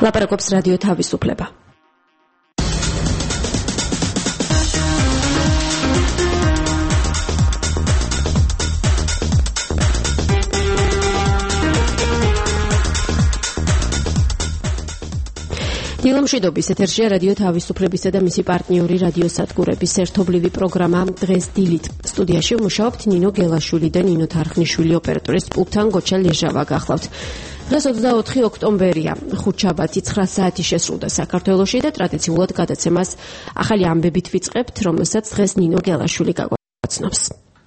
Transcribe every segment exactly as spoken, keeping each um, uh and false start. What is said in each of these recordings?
ლაპარაკობს რადიო თავისუფლება. დილამშვიდობის ეთერშია რადიო თავისუფლებისა და მისი პარტნიორი რადიო სადგურების ერთობლივი პროგრამა დღეს დილით. სტუდიაში მუშაობთ ნინო გელაშვილი და ნინო თარხნიშვილი, ოპერატორის პულტთან გოჩა ლეჟავა გახლავთ. დღეს ოცდაოთხი ოქტომბერია, ხუთშაბათი ცხრა საათი შესრულდა საქართველოში და ტრადიციულად გადაცემას ახალი ამბებით ვიწყებთ, რომელსაც დღეს ნინო გელაშვილი გაგვაცნობს.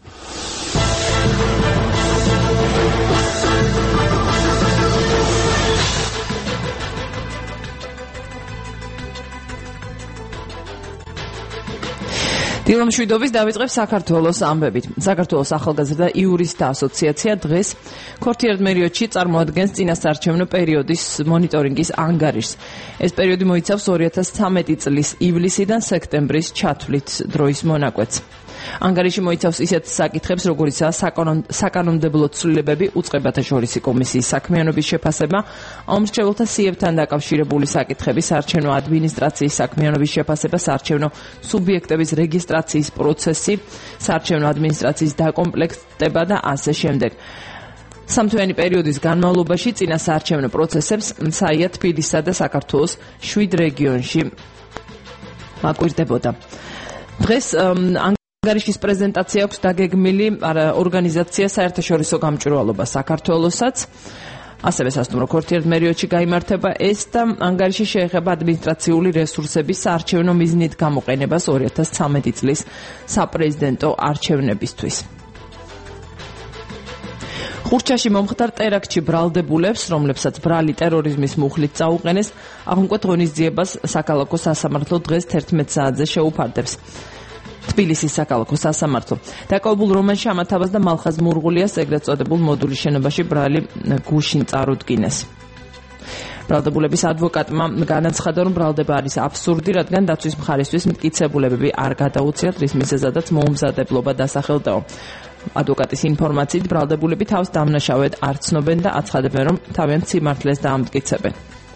დილამშვიდობის დავიწყებ საქართველოს ამბებით. საქართველოს ახალგაზრდა იურისტთა ასოციაცია დღეს ქორთიერთმერიოდში წარმოადგენს წინასაარჩევნო პერიოდის მონიტორინგის ანგარიშს. ეს პერიოდი მოიცავს ორი ათას ცხრამეტი წლის ივლისიდან სექტემბრის ჩათვლით დროის მონაკვეთს. ანგარიში მოიცავს ისეთ საკითხებს, როგორიცაა საკანონმდებლო ცვლილებები, უწყებათა შორისი კომისიის საქმიანობის შეფასება, ამომრჩეველთა სიებთან დაკავშირებული საკითხები, საარჩევნო ადმინისტრაციის საქმიანობის შეფასება, საარჩევნო სუბიექტების რეგისტრაციის პროცესი, საარჩევნო ადმინისტრაციის დაკომპლექტება და ასე შემდეგ. სამთვიანი პერიოდის განმავლობაში წინასაარჩევნო პროცესებს საია თბილისსა და საქართველოს შვიდ რეგიონში მაკვირდებოდა. დღეს ანგარიშის პრეზენტაცია აქვს დაგეგმილი ორგანიზაცია საერთაშორისო გამჭვირვალობა საქართველოსაც, ასევე სასტუმრო ქორთიერთმერიოდში გაიმართება ეს და ანგარიში შეეხება ადმინისტრაციული რესურსების საარჩევნო მიზნით გამოყენებას ორი ათას ცხრამეტი წლის საპრეზიდენტო არჩევნებისთვის. ხურჩაში მომხდარ ტერაქტში ბრალდებულებს, რომლებსაც ბრალი ტერორიზმის მუხლით წაუყენეს, აღუნკვეთ ღონისძიებას საქალაქო სასამართლო დღეს თერთმეტ საათზე შეუფარდებს. თბილისის საქალაქო სასამართლო. დაკავებულ რომან შამათავას და მალხაზ მურღულიას ეგრეთ წოდებულ მოდულის შენობაში ბრალი გუშინ წარუდგინეს. ბრალდებულების ადვოკატმა განაცხადა, რომ ბრალდება არის აბსურდი, რადგან დაცვის მხარისთვის მტკიცებულებები არ გადაუწიათ, რის მიზეზადაც მოუმზადებლობა დასახელდაო. ადვოკატის ინფორმაციით ბრალდებულები თავს დამნაშავედ არ ცნობენ და აცხადებენ, რომ თავიანთ სიმართლეს დაამტკიცებენ.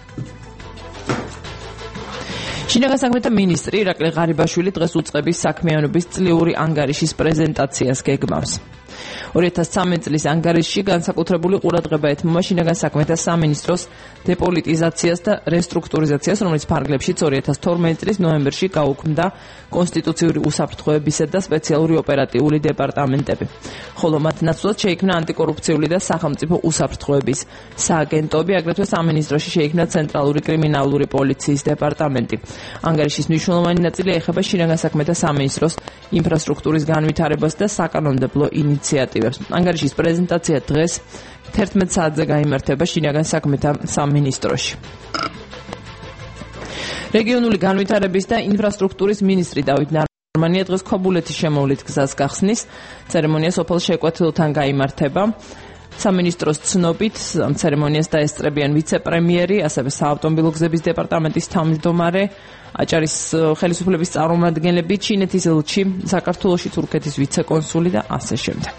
შინაგან საქმეთა მინისტრი ირაკლი ღარიბაშვილი დღეს უწყების საქმიანობის წლიური ანგარიშის პრეზენტაციას გეგმავს. ორი ათას ცხრამეტი წლის ანგარიშში განსაკუთრებული ყურადღება ეთმობა შინაგან საქმეთა სამინისტროს დეპოლიტიზაციას და რესტრუქტურიზაციას, რომელიც ფარგლებშიც ორი ათას თორმეტი წლის ნოემბერში გაუქმდა კონსტიტუციური უსაფრთხოებისა და სპეციალური ოპერატიული დეპარტამენტები. ხოლო მათ ნაცვლად შეიქმნა ანტიკორუფციული და სახელმწიფო უსაფრთხოების სააგენტოები, აგრეთვე სამინისტროში შეიქმნა ცენტრალური კრიმინალური პოლიციის დეპარტამენტი. ანგარიშის მნიშვნელოვანი ნაწილი ეხება შინაგან საქმეთა სამინისტროს ინფრასტრუქტურის განვითარებას და საკანონმდებლო ინიციატივებს. ანგარიშის პრეზენტაცია დღეს თერთმეტ საათზე გაიმართება შინაგან საქმეთა სამინისტროში. რეგიონული განვითარების და ინფრასტრუქტურის მინისტრი დავით ნარმანია დღეს ქობულეთის შემოვლით გზას გახსნის. ცერემონია სოფელ შეკვეთილთან გაიმართება. სამინისტროს ცნობით ცერემონიას დაესწრებიან ვიცე-პრემიერი, ასევე საავტომობილო გზების დეპარტამენტის თავმჯდომარე, აჭარის ხელისუფლების წარმომადგენლები, ჩინეთის ელჩი საქართველოში, თურქეთის ვიცე-კონსული და ასე შემდეგ.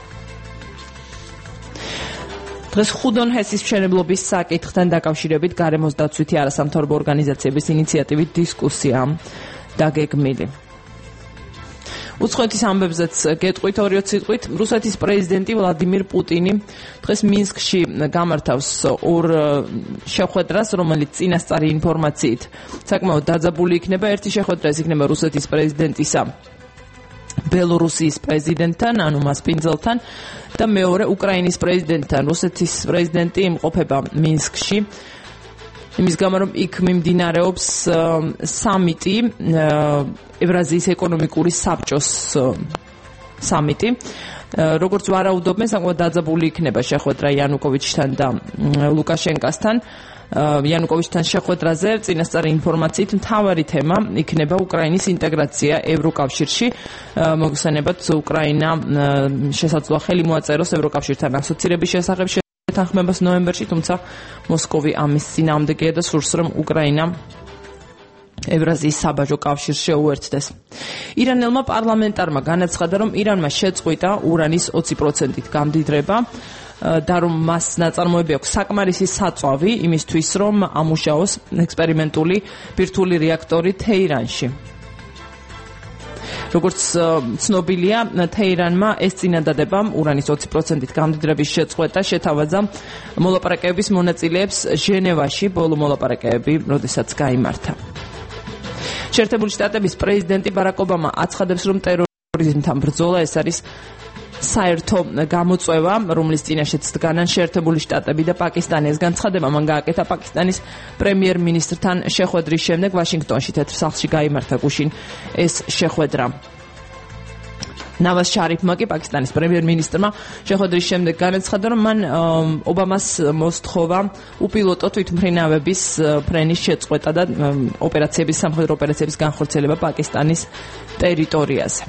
დღეს ხუდონ ჰესის მშენებლობის საკითხთან დაკავშირებით გარემოს დაცვითი არასამთავრობო ორგანიზაციების ინიციატივით დისკუსია დაგეგმილი. უცხოეთის ამბებზეც გეტყვით ორიოც სიტყვით. რუსეთის პრეზიდენტი ვლადიმირ პუტინი დღეს მინსკში გამართავს ორ შეხვედრას, რომელიც წინასწარი ინფორმაციით საკმაოდ დაძაბული იქნება. ერთი შეხვედრა ეს იქნება რუსეთის პრეზიდენტისა ბელორუსიის პრეზიდენტთან, ანუ მასპინძელთან და მეორე უკრაინის პრეზიდენტთან. რუსეთის პრეზიდენტი იმყოფება მინსკში. იმის გამო, რომ იქ მიმდინარეობს სამიტი, ევრაზიის ეკონომიკური საბჭოს სამიტი. როგორც ვარაუდობენ, საკმაოდ დაძაბული იქნება შეხვედრა იანუკოვიჩთან და ლუკაშენკასთან. იანუკოვიჩთან შეხვედრაზე წინასწარი ინფორმაციით მთავარი თემა იქნება უკრაინის ინტეგრაცია ევროკავშირში. მოგხსენებათ, უკრაინა შესაძლოა ხელი მოაწეროს ევროკავშირთან ასოცირების შესახებ თანხმებას ნოემბერში, თუმცა მოსკოვი ამის წინააღმდეგია და სურს, რომ უკრაინა ევრაზიის საბაჟო კავშირს შეუერთდეს. ირანელმა პარლამენტარმა განაცხადა, რომ ირანმა შეწყვიტა ურანის ოცი პროცენტით გამდიდრება. და რომ მას ნაწარმოები აქვს საკმარისი საწვავი იმისთვის, რომ ამუშაოს ექსპერიმენტული ბირთვული რეაქტორი თეირანში. როგორც ცნობილია, თეირანმა ეს წინადადება ურანის ოცი პროცენტით გამდიდრების შეწყვეტა შეთავაზა მოლაპარაკებების მონაწილეებს ჟენევაში, ბოლო მოლაპარაკებები, როდესაც გაიმართა. შეერთებული შტატების პრეზიდენტი ბარაკ ობამა აცხადებს, რომ ტერორიზმთან ბრძოლა ეს არის საერთო გამოწვევა, რომლის წინაშეც დგანან შეერთებული შტატები და პაკისტანი. ეს განცხადება მან გააკეთა პაკისტანის პრემიერ-მინისტრთან შეხვედრის შემდეგ ვაშინგტონში თეთრ სახლში გაიმართა გუშინ ეს შეხვედრა. ნავაზ შარიფმა კი პაკისტანის პრემიერ-მინისტრმა შეხვედრის შემდეგ განაცხადა, რომ მან ობამას მოსთხოვა უპილოტო თვითმფრინავების ფრენის შეწყვეტა და ოპერაციების სამხედრო ოპერაციების განხორციელება პაკისტანის ტერიტორიაზე.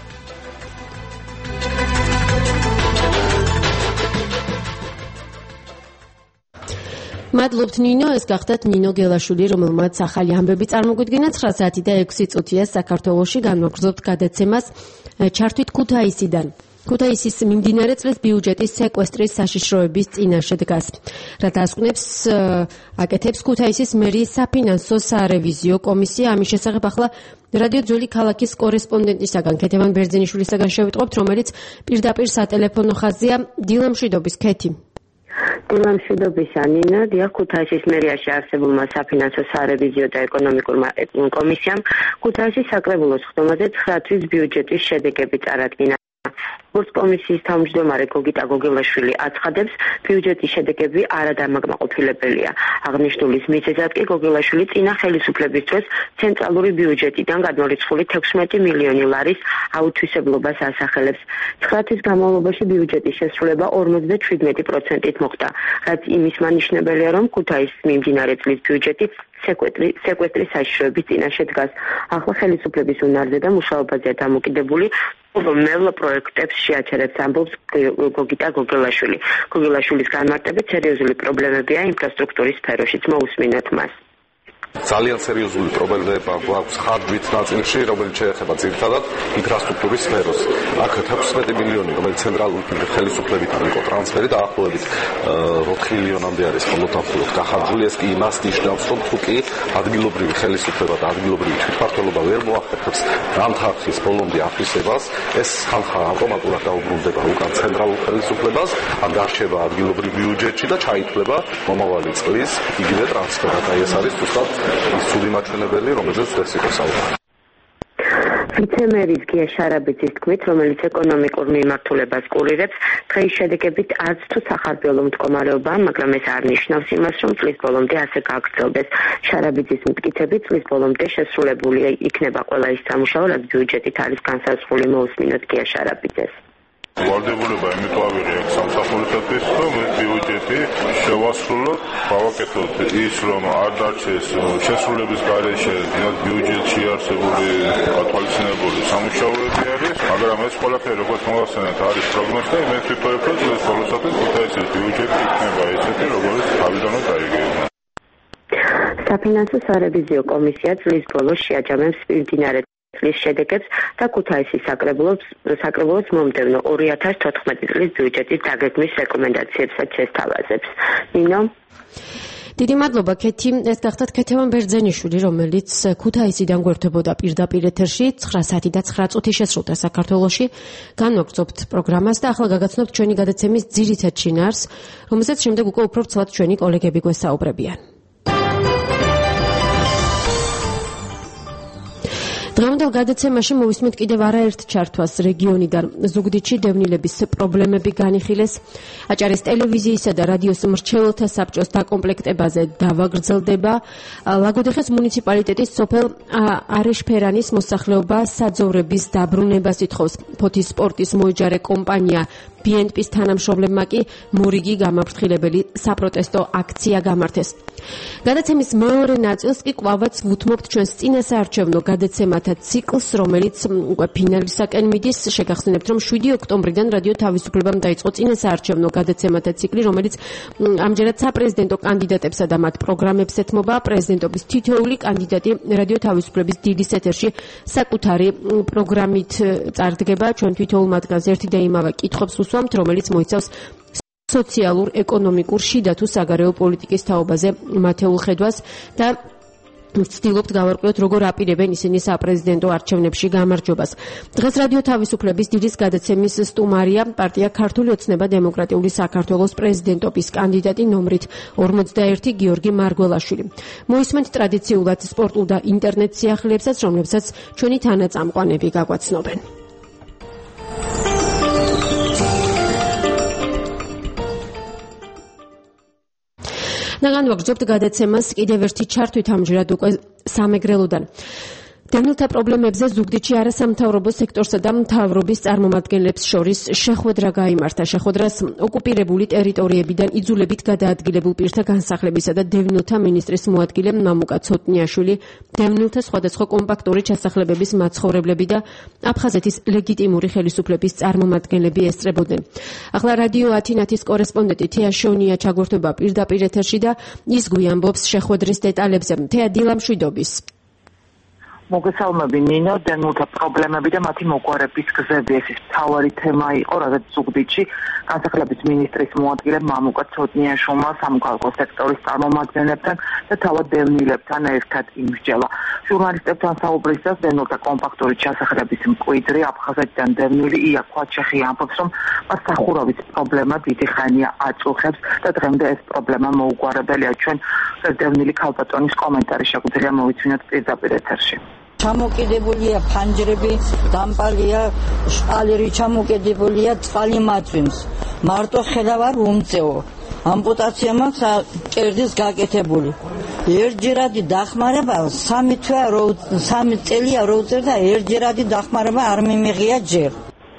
მადლობთ ნინო, ეს გახდათ ნინო გელაშვილი, რომელმაც ახალი ამბები წარმოგვიდგინა. ცხრა საათი და ექვსი წუთია საქართველოში განვაგრძობთ გადაცემას ჩართვით ქუთაისიდან. ქუთაისის მიმდინარე წლის ბიუჯეტის სეკვესტრის საშიშროების წინაშე დგას. რა დასკვნებს აკეთებს ქუთაისის მერიის საფინანსო სარევიზიო კომისია. ამის შესახებ ახლა რადიო ძველი ქალაქის კორესპონდენტისაგან ქეთევან ბერძენიშვილისაგან შევიტყობთ, რომელიც პირდაპირ სატელეფონო ხაზია. დილამშვიდობის, ქეთი. დილამშვიდობისა ნინო, დიახ, ქუთაისის მერიაში არსებულმა საფინანსო სარევიზიო და ეკონომიკურმა კომისიამ ქუთაისის საკრებულოს ხდომაზე ცხრა თვის ბიუჯეტის შედეგები წარადგინა. როგორც კომისიის თავმჯდომარე გოგიტა გოგელაშვილი აცხადებს, ბიუჯეტის შედეგები არადამაკმაყოფილებელია. აღნიშნულის მიზეზად კი გოგელაშვილი წინა ხელისუფლების დროს ცენტრალური ბიუჯეტიდან გადმორიცხული თექვსმეტი მილიონი ლარის აუთვისებლობას ასახელებს. ცხრა თვის განმავლობაში ბიუჯეტის შესრულება ორმოცდაშვიდმეტი პროცენტით მოხდა, რაც იმის მანიშნებელია, რომ ქუთაისის მიმდინარე წლის ბიუჯეტი სეკვესტრის საშიშროების წინაშე დგას. ახლა ხელისუფლების უნარზე და მუშაობაზეა დამოკიდებული, რომელ პროექტებს შეაჩერებს, ამბობს გოგიტა გოგელაშვილი. გოგელაშვილის განმარტებით სერიოზული პრობლემებია ინფრასტრუქტურის სფეროშიც. მოусმინოთ მას. ძალიან სერიოზული პრობლემა გვაქვს ხარჯვით ნაწილში, რომელიც შეეხება ძირითადად ინფრასტრუქტურის სფეროს. აქ თექვსმეტი მილიონი, რომელიც ცენტრალური ხელისუფლებიდან იყო ტრანსფერი და ახლობებით ოთხ მილიონამდე არის მხოლოდ გახარჯული. ეს კი იმას ნიშნავს, რომ თუ კი ადგილობრივი ხელისუფლება და ადგილობრივი თვითმმართველობა ვერ მოახერხებს დამთახის ბოლომდე აფისებას, ეს ხალხა ავტომატურად დაუბრუნდება უკან ცენტრალურ ხელისუფლებას, ან გარჩება ადგილობრივ ბიუჯეტში და ჩაითვლება მომავალი წლის იგივე ტრანსფერად. აი ეს არის ზუსტად ის ცუდი მაჩვენებელი, რომელზეც დღეს იყო საუბარი. ვიცემერის გია შარაბიძის თქმით, რომელიც ეკონომიკურ მიმართულებას კურირებს, დღის შედეგებით არც თუ სახარბიელო მდგომარეობა, მაგრამ ეს არ ნიშნავს იმას, რომ წლის ბოლომდე ასე გაგრძელდეს. შარაბიძის მტკიცებით, წლის ბოლომდე შესრულებული იქნება ყველა ის სამუშაო, რაც ბიუჯეტით არის განსაზღვრული. მოусმინოთ გია შარაბიძეს. ვალდებულება იმიტომ ავიღეთ სამსახურისათვის, რომ ეს ბიუჯეტი შევასრულოთ, გავაკეთოთ ის, რომ არ დარჩეს შესრულების გარეშე ბიუჯეტში არსებული გათვალისწინებული სამუშაოები არის, მაგრამ ეს ყველაფერი როგორც მოგახსენეთ არის პროგნოზი და მე ვფიქრობ, რომ ეს բոլოსათვის ქუთაისის ბიუჯეტი იქნება ესეთი, როგორც თავიდანვე დაიგეგმა. საფინანსო სარევიზიო კომისია წლის ბოლოს შეაჯამებს მიმდინარე წლის შედეგებს და ქუთაისის საკრებულოს მომდევნო ორი ათას თოთხმეტი წლის ბიუჯეტის დაგეგმვის რეკომენდაციებსაც შესთავაზებს. ნინო, დიდი მადლობა ქეთი. ეს გახდათ ქეთევან ბერძენიშვილი, რომელიც ქუთაისიდან გვერდებოდა პირდაპირ ეთერში. ცხრა საათი და ცხრა წუთი შესრულდა საქართველოში. განვაგრძობთ პროგრამას და ახლა გაგაცნობთ ჩვენი გადაცემის ძირითად შინაარსს, რომელსაც შემდეგ უკვე უფრო ვრცლად ჩვენი კოლეგები გვესაუბრებიან. დღევანდელ გადაცემაში მოვისმენთ კიდევ არაერთ ჩართვას რეგიონიდან. ზუგდიდში დევნილების პრობლემები განიხილეს. აჭარის ტელევიზიისა და რადიოს მრჩეველთა საბჭოს დაკომპლექტებაზე დავა გრძელდება. ლაგოდეხის მუნიციპალიტეტის სოფელ არეშფერანის მოსახლეობა საძოვრების დაბრუნებას ითხოვს. ფოთის სპორტის მოიჯარე კომპანია ბი ენ პის თანამშრომლებმა კი მორიგი გამაფრთხილებელი საპროტესტო აქცია გამართეს. გადაცემის მეორე ნაწილს კი კვლავაც ვუთმობთ ჩვენს წინასაარჩევნო გადაცემათა ციკლს, რომელიც უკვე ფინალისაკენ მიდის. შეგახსენებთ, რომ შვიდი ოქტომბრიდან რადიო თავისუფლებამ დაიწყო წინასაარჩევნო გადაცემათა ციკლი, რომელიც ამჯერად საპრეზიდენტო კანდიდატებსა და მათ პროგრამებს ეთმობა. პრეზიდენტობის თითოეული კანდიდატი რადიო თავისუფლების დილის ეთერში საკუთარი პროგრამით წარდგება. ჩვენ თითოეულ მათგანს ერთი და იმავე კითხვებს უსვამთ, რომელიც მოიცავს სოციალურ-ეკონომიკურ შიდა თუ საგარეო პოლიტიკის თაობაზე მათეულ ხედვას და ვცდილობთ გავარკვიოთ, როგორ აპირებენ ისინი საპრეზიდენტო არჩევნებში გამარჯვებას. დღეს რადიო თავისუფლების დილის გადაცემის სტუმარია პარტია ქართული ოცნება დემოკრატიული საქართველოს პრეზიდენტობის კანდიდატი ნომრით ორმოცდაერთი გიორგი მარგველაშვილი. მოისმენთ ტრადიციულად სპორტულ და ინტერნეტ სიახლეებსაც, რომლებსაც ჩვენი თანაწამყვანები გაგვაცნობენ. ნაგან ვაგრძობთ გადაცემას კიდევ ერთი ჩართვით ამჯერად უკვე სამეგრელოდან. დევნილთა პრობლემებზე ზუგდიდში არასამთავრობო სექტორსა და მთავრობის წარმომადგენლებს შორის შეხვედრა გაიმართა. შეხვედრას ოკუპირებული ტერიტორიებიდან იძულებით გადაადგილებულ პირთა განსახლებისა და დევნილთა მინისტრის მოადგილე მამუკა ცოტნიაშვილი, დევნილთა სხვადასხვა კომპაქტური ჩასახლებების მაცხოვრებლები და აფხაზეთის ლეგიტიმური ხელისუფლების წარმომადგენლები ესწრებოდნენ. ახლა რადიო ათინათის კორესპონდენტი თეა შონია ჩაგვერთვება პირდაპირ ეთერში და ის გვიამბობს შეხვედრის დეტალებზე. თეა, დილა მშვიდობის. მოგესალმები ნინო, დევნილთა პრობლემები და მათი მოგვარების გზები ეს მთავარი თემა იყო, რადგან ზუგდიდში განსახლების მინისტრის მოადგილე მამუკა ცოტნიაშვილმა სამოქალაქო სექტორის წარმომადგენლებთან და თავად დევნილებთან ერთად იმსჯელა. ჟურნალისტებთან საუბრისას დევნილთა კომპაქტური ჩასახლების მკვიდრი აფხაზეთიდან დევნილი ია ქვაჩეხი ამბობს, რომ მას სახურავის პრობლემა დიდი ხანია აწუხებს და დღემდე ეს პრობლემა მოუგვარებელია. ჩვენ დევნილი ქალბატონის კომენტარი შეგვიძლია მოვიცინოთ პირდაპირ ეთერში. ჩამოკიდებულია ფანჯრები, დამპალია, შპალერი ჩამოკიდებულია, წყალი მაწვიმს. მარტო ხედავ არ უმწეო. ამპუტაცია მაქვს კერდის გაკეთებული. ერთჯერადი დახმარება სამი თვე სამი წელია რო უწევდა, ერთჯერადი დახმარება არ მიმიღია ჯერ.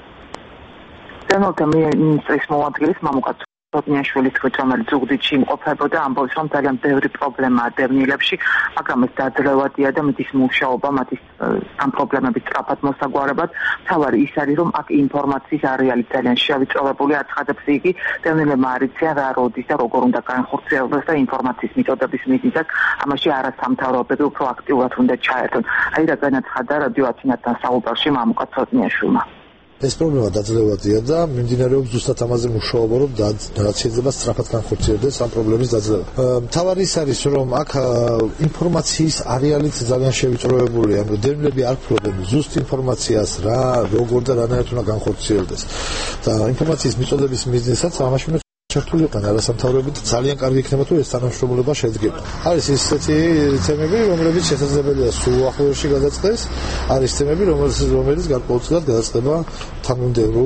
დევნილთა მინისტრის მოადგილის მამუკა ცოტნიაშვილის თქმით, რომელიც ზუგდიდში იმყოფებოდა, ამბობს, რომ ძალიან ბევრი პრობლემაა დევნილებში, მაგრამ ეს დაძლევადია და მის მუშაობა მათი ამ პრობლემების სწრაფად მოსაგვარებლად. მთავარი ის არის, რომ აქ ინფორმაციის არეალი ძალიან შევიწროვებული, აცხადებს იგი, დევნილებმა არ იციან რა როდის და როგორ უნდა განხორციელდეს და ინფორმაციის მიწოდების მიზნით ამაში არასამთავრობოები უფრო აქტიურად უნდა ჩაერთონ. აი რა განაცხადა რადიო ათინათთან საუბარში მამუკა ცოტნიაშვილმა. ეს პრობლემა დაძლევადია და მიმდინარეობს ზუსტად ამაზე მუშაობა, რომ რაც შეიძლება სწრაფად განხორციელდეს ამ პრობლემის დაძლევა. მთავარი ის არის, რომ აქ ინფორმაციის არეალიც ძალიან შევიწროებულია. დევნილები არ ფლობენ ზუსტ ინფორმაციას, რა, როგორ და რანაირად უნდა განხორციელდეს. და ინფორმაციის მიწოდების მიზნისაც ამაში ჩართული იყო არასამთავრობოები და ძალიან კარგი იქნება თუ ეს თანამშრომლობა შედგება. არის ისეთი თემები, რომლებიც შესაძლებელია სულ ახლოში გადაწყდეს, არის თემები, რომელიც რომელიც გარკვეულწილად გადაწყდება თანამდებობ.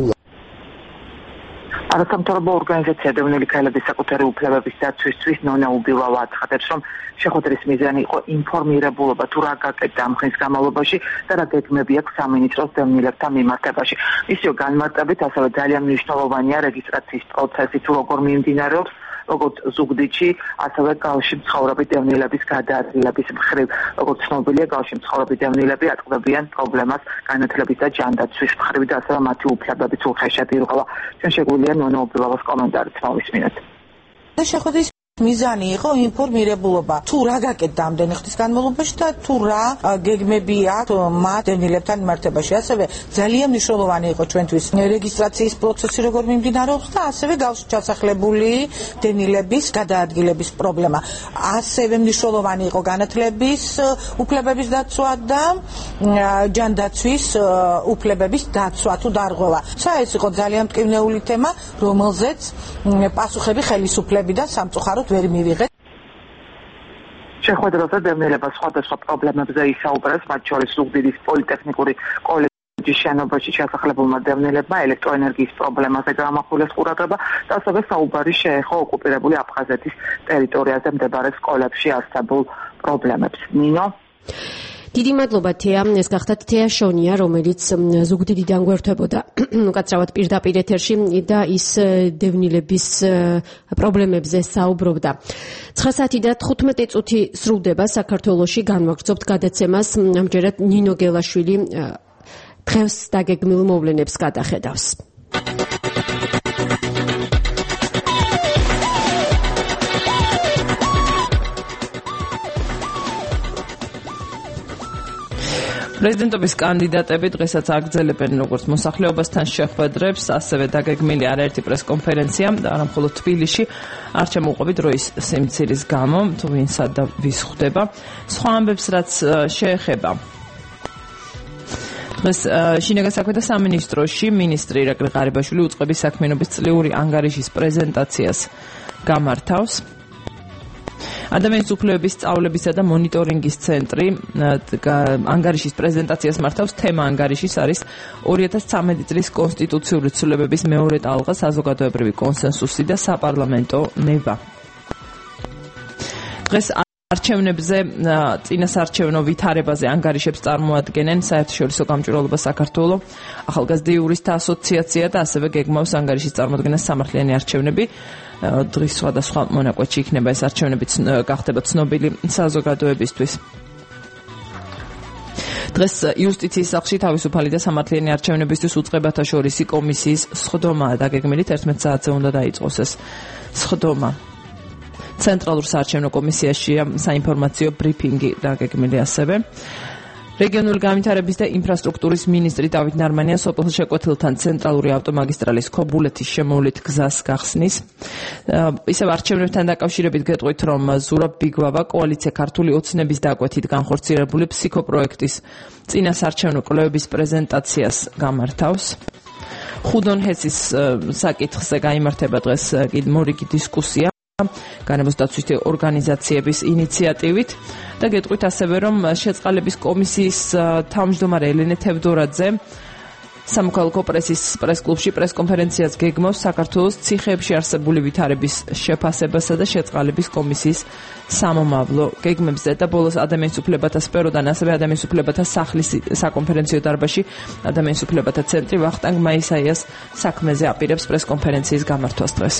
არასამთავრობო ორგანიზაცია დევნილი ქალების საკუთარი უფლებების დაცვისთვის ნონა უბილავა აცხადებს, რომ შეხვედრის მიზანი იყო ინფორმირებულობა თუ რა გაკეთდა ამ ხნის განმავლობაში და რა გეგმები აქვს სამინისტროს დევნილებთან მიმართებაში. ისევ განმარტებით, ასევე ძალიან მნიშვნელოვანია რეგისტრაციის პროცესი თუ როგორ მიმდინარეობს, როგორც ზუგდიდში, ასევე გალში მცხოვრები დევნილების გადაადგილების მხრივ. როგორც ცნობილია, გალში მცხოვრები დევნილები ატყობებიან პრობლემას განათლების და ჯანდაცვის მხრივ და ასევე მათი უფლებების უხეშად ირღვევა. ჩვენ შეგვიძლია ნონა უბილავას კომენტარიც მოვისმინოთ. შეხვედრის მიზანი იყო ინფორმირებულობა თუ რა გაკეთდა ამდენი ხნის განმავლობაში და თუ რა გეგმები აქვს მათ დევნილებთან მიმართებაში. ასევე ძალიან მნიშვნელოვანი იყო ჩვენთვის რეგისტრაციის პროცესი როგორ მიმდინარეობს და ასევე გალში ჩასახლებული დევნილების გადაადგილების პრობლემა. ასევე მნიშვნელოვანი იყო განათლების უფლებების დაცვა და ჯანდაცვის უფლებების დაცვა თუ დარღვევა. ეს იყო ძალიან მტკივნეული თემა, რომელზეც პასუხები ხელისუფლებიდან სამწუხაროდ ვერ მივიღეთ. შეხვედრაზე დევნილება სხვადასხვა პრობლემებზე ისაუბრეს, მათ შორის ზუგდიდის პოლიტექნიკური კოლეჯის შენობაში ჩასახლებულმა დევნილებმა ელექტროენერგიის პრობლემაზე გაამახვილეს ყურადღება და ასევე საუბარი შეეხო ოკუპირებული აფხაზეთის ტერიტორიაზე მდებარე სკოლებში არსებულ პრობლემებს. ნინო დიდი მადლობა თეა, ეს გახდათ თეა შონია, რომელიც ზუგდიდიდან გვერდებოდა უკაცრავად პირდაპირ ეთერში და ის დევნილების პრობლემებზე საუბრობდა. ცხრა საათი და თხუთმეტი წუთი სრულდება საქართველოში, განვაგრძობთ გადაცემას, ამჯერად ნინო გელაშვილი დღეს დაგეგმილ მოვლენებს გადახედავს. პრეზიდენტობის კანდიდატები დღესაც აგრძელებენ როგორც მოსახლეობასთან შეხვედრებს, ასევე დაგეგმილი არაერთი პრესკონფერენცია და არა მხოლოდ თბილისში, არჩევნები დროის სიმცირის გამო, თუ ვინსა და ვის ხვდება. სხვა ამბებს, რაც შეეხება დღეს შინაგან საქმეთა სამინისტროში მინისტრი ირაკლი ყარიბაშვილი უწყების საქმიანობის წლიური ანგარიშის პრეზენტაციას გამართავს. ადამიანის უფლებების სწავლებისა და მონიტორინგის ცენტრი ანგარიშის პრეზენტაციას მართავს. თემა ანგარიშის არის ორი ათას ცხრამეტი წლის კონსტიტუციური ცვლილებების მეორე ტალღა, საზოგადოებრივი კონსენსუსი და საპარლამენტო ნება. დღეს არჩევნებზე წინასარჩევნო ვითარებაზე ანგარიშებს წარმოადგენენ საერთაშორისო გამჭვირვალობა საქართველოს, ახალგაზრდა იურისტთა ასოციაცია და ასევე გეგმავს ანგარიშის წარმოადგენას სამართლიანი არჩევნები. დღის სხვადასხვა მონაკვეთში იქნება ეს არჩევნები გახდება ცნობილი საზოგადოებისთვის. დღეს იუსტიციის სახლში თავისუფალი და სამართლიანი არჩევნებისთვის უწყებათა შორისი კომისიის სხდომაა დაგეგმილი. თერთმეტ საათზე უნდა დაიწყოს ეს სხდომა. ცენტრალურ საარჩევნო კომისიაშია საინფორმაციო ბრიფინგი დაგეგმილი ასევე. რეგიონული განვითარების და ინფრასტრუქტურის მინისტრი დავით ნარმანია სოფელ შეკვეთილთან ცენტრალური ავტომაგისტრალის ქობულეთის შემოვლით გზას გახსნის. ისევ არჩევნებთან დაკავშირებით გეტყვით, რომ ზურაბ ბიგვავა კოალიცია ქართული ოცნების დაკვეთით განხორციელებული ფსიქოპროექტის წინასარჩევნო კვლევების პრეზენტაციას გამართავს. ხუდონ ჰესის საკითხზე გაიმართება დღეს მორიგი დისკუსია განებოს დაცვითი ორგანიზაციების ინიციატივით და გეტყვით ასევე, რომ შეწყალების კომისიის თავმჯდომარე ელენე თევდორაძე სამოქალაქო პრესის პრესკლუბში პრესკონფერენციას გეგმავს საქართველოს ციხეებში არსებული ვითარების შეფასებასა და შეწყალების კომისიის სამომავლო გეგმებზე და ბოლოს ადამიანის უფლებათა სფეროდან ასევე ადამიანის უფლებათა სახლის საკონფერენციო დარბაზში ადამიანის უფლებათა ცენტრი ვახტანგ მაისაიას საქმეზე აპირებს პრესკონფერენციის გამართვას დღეს.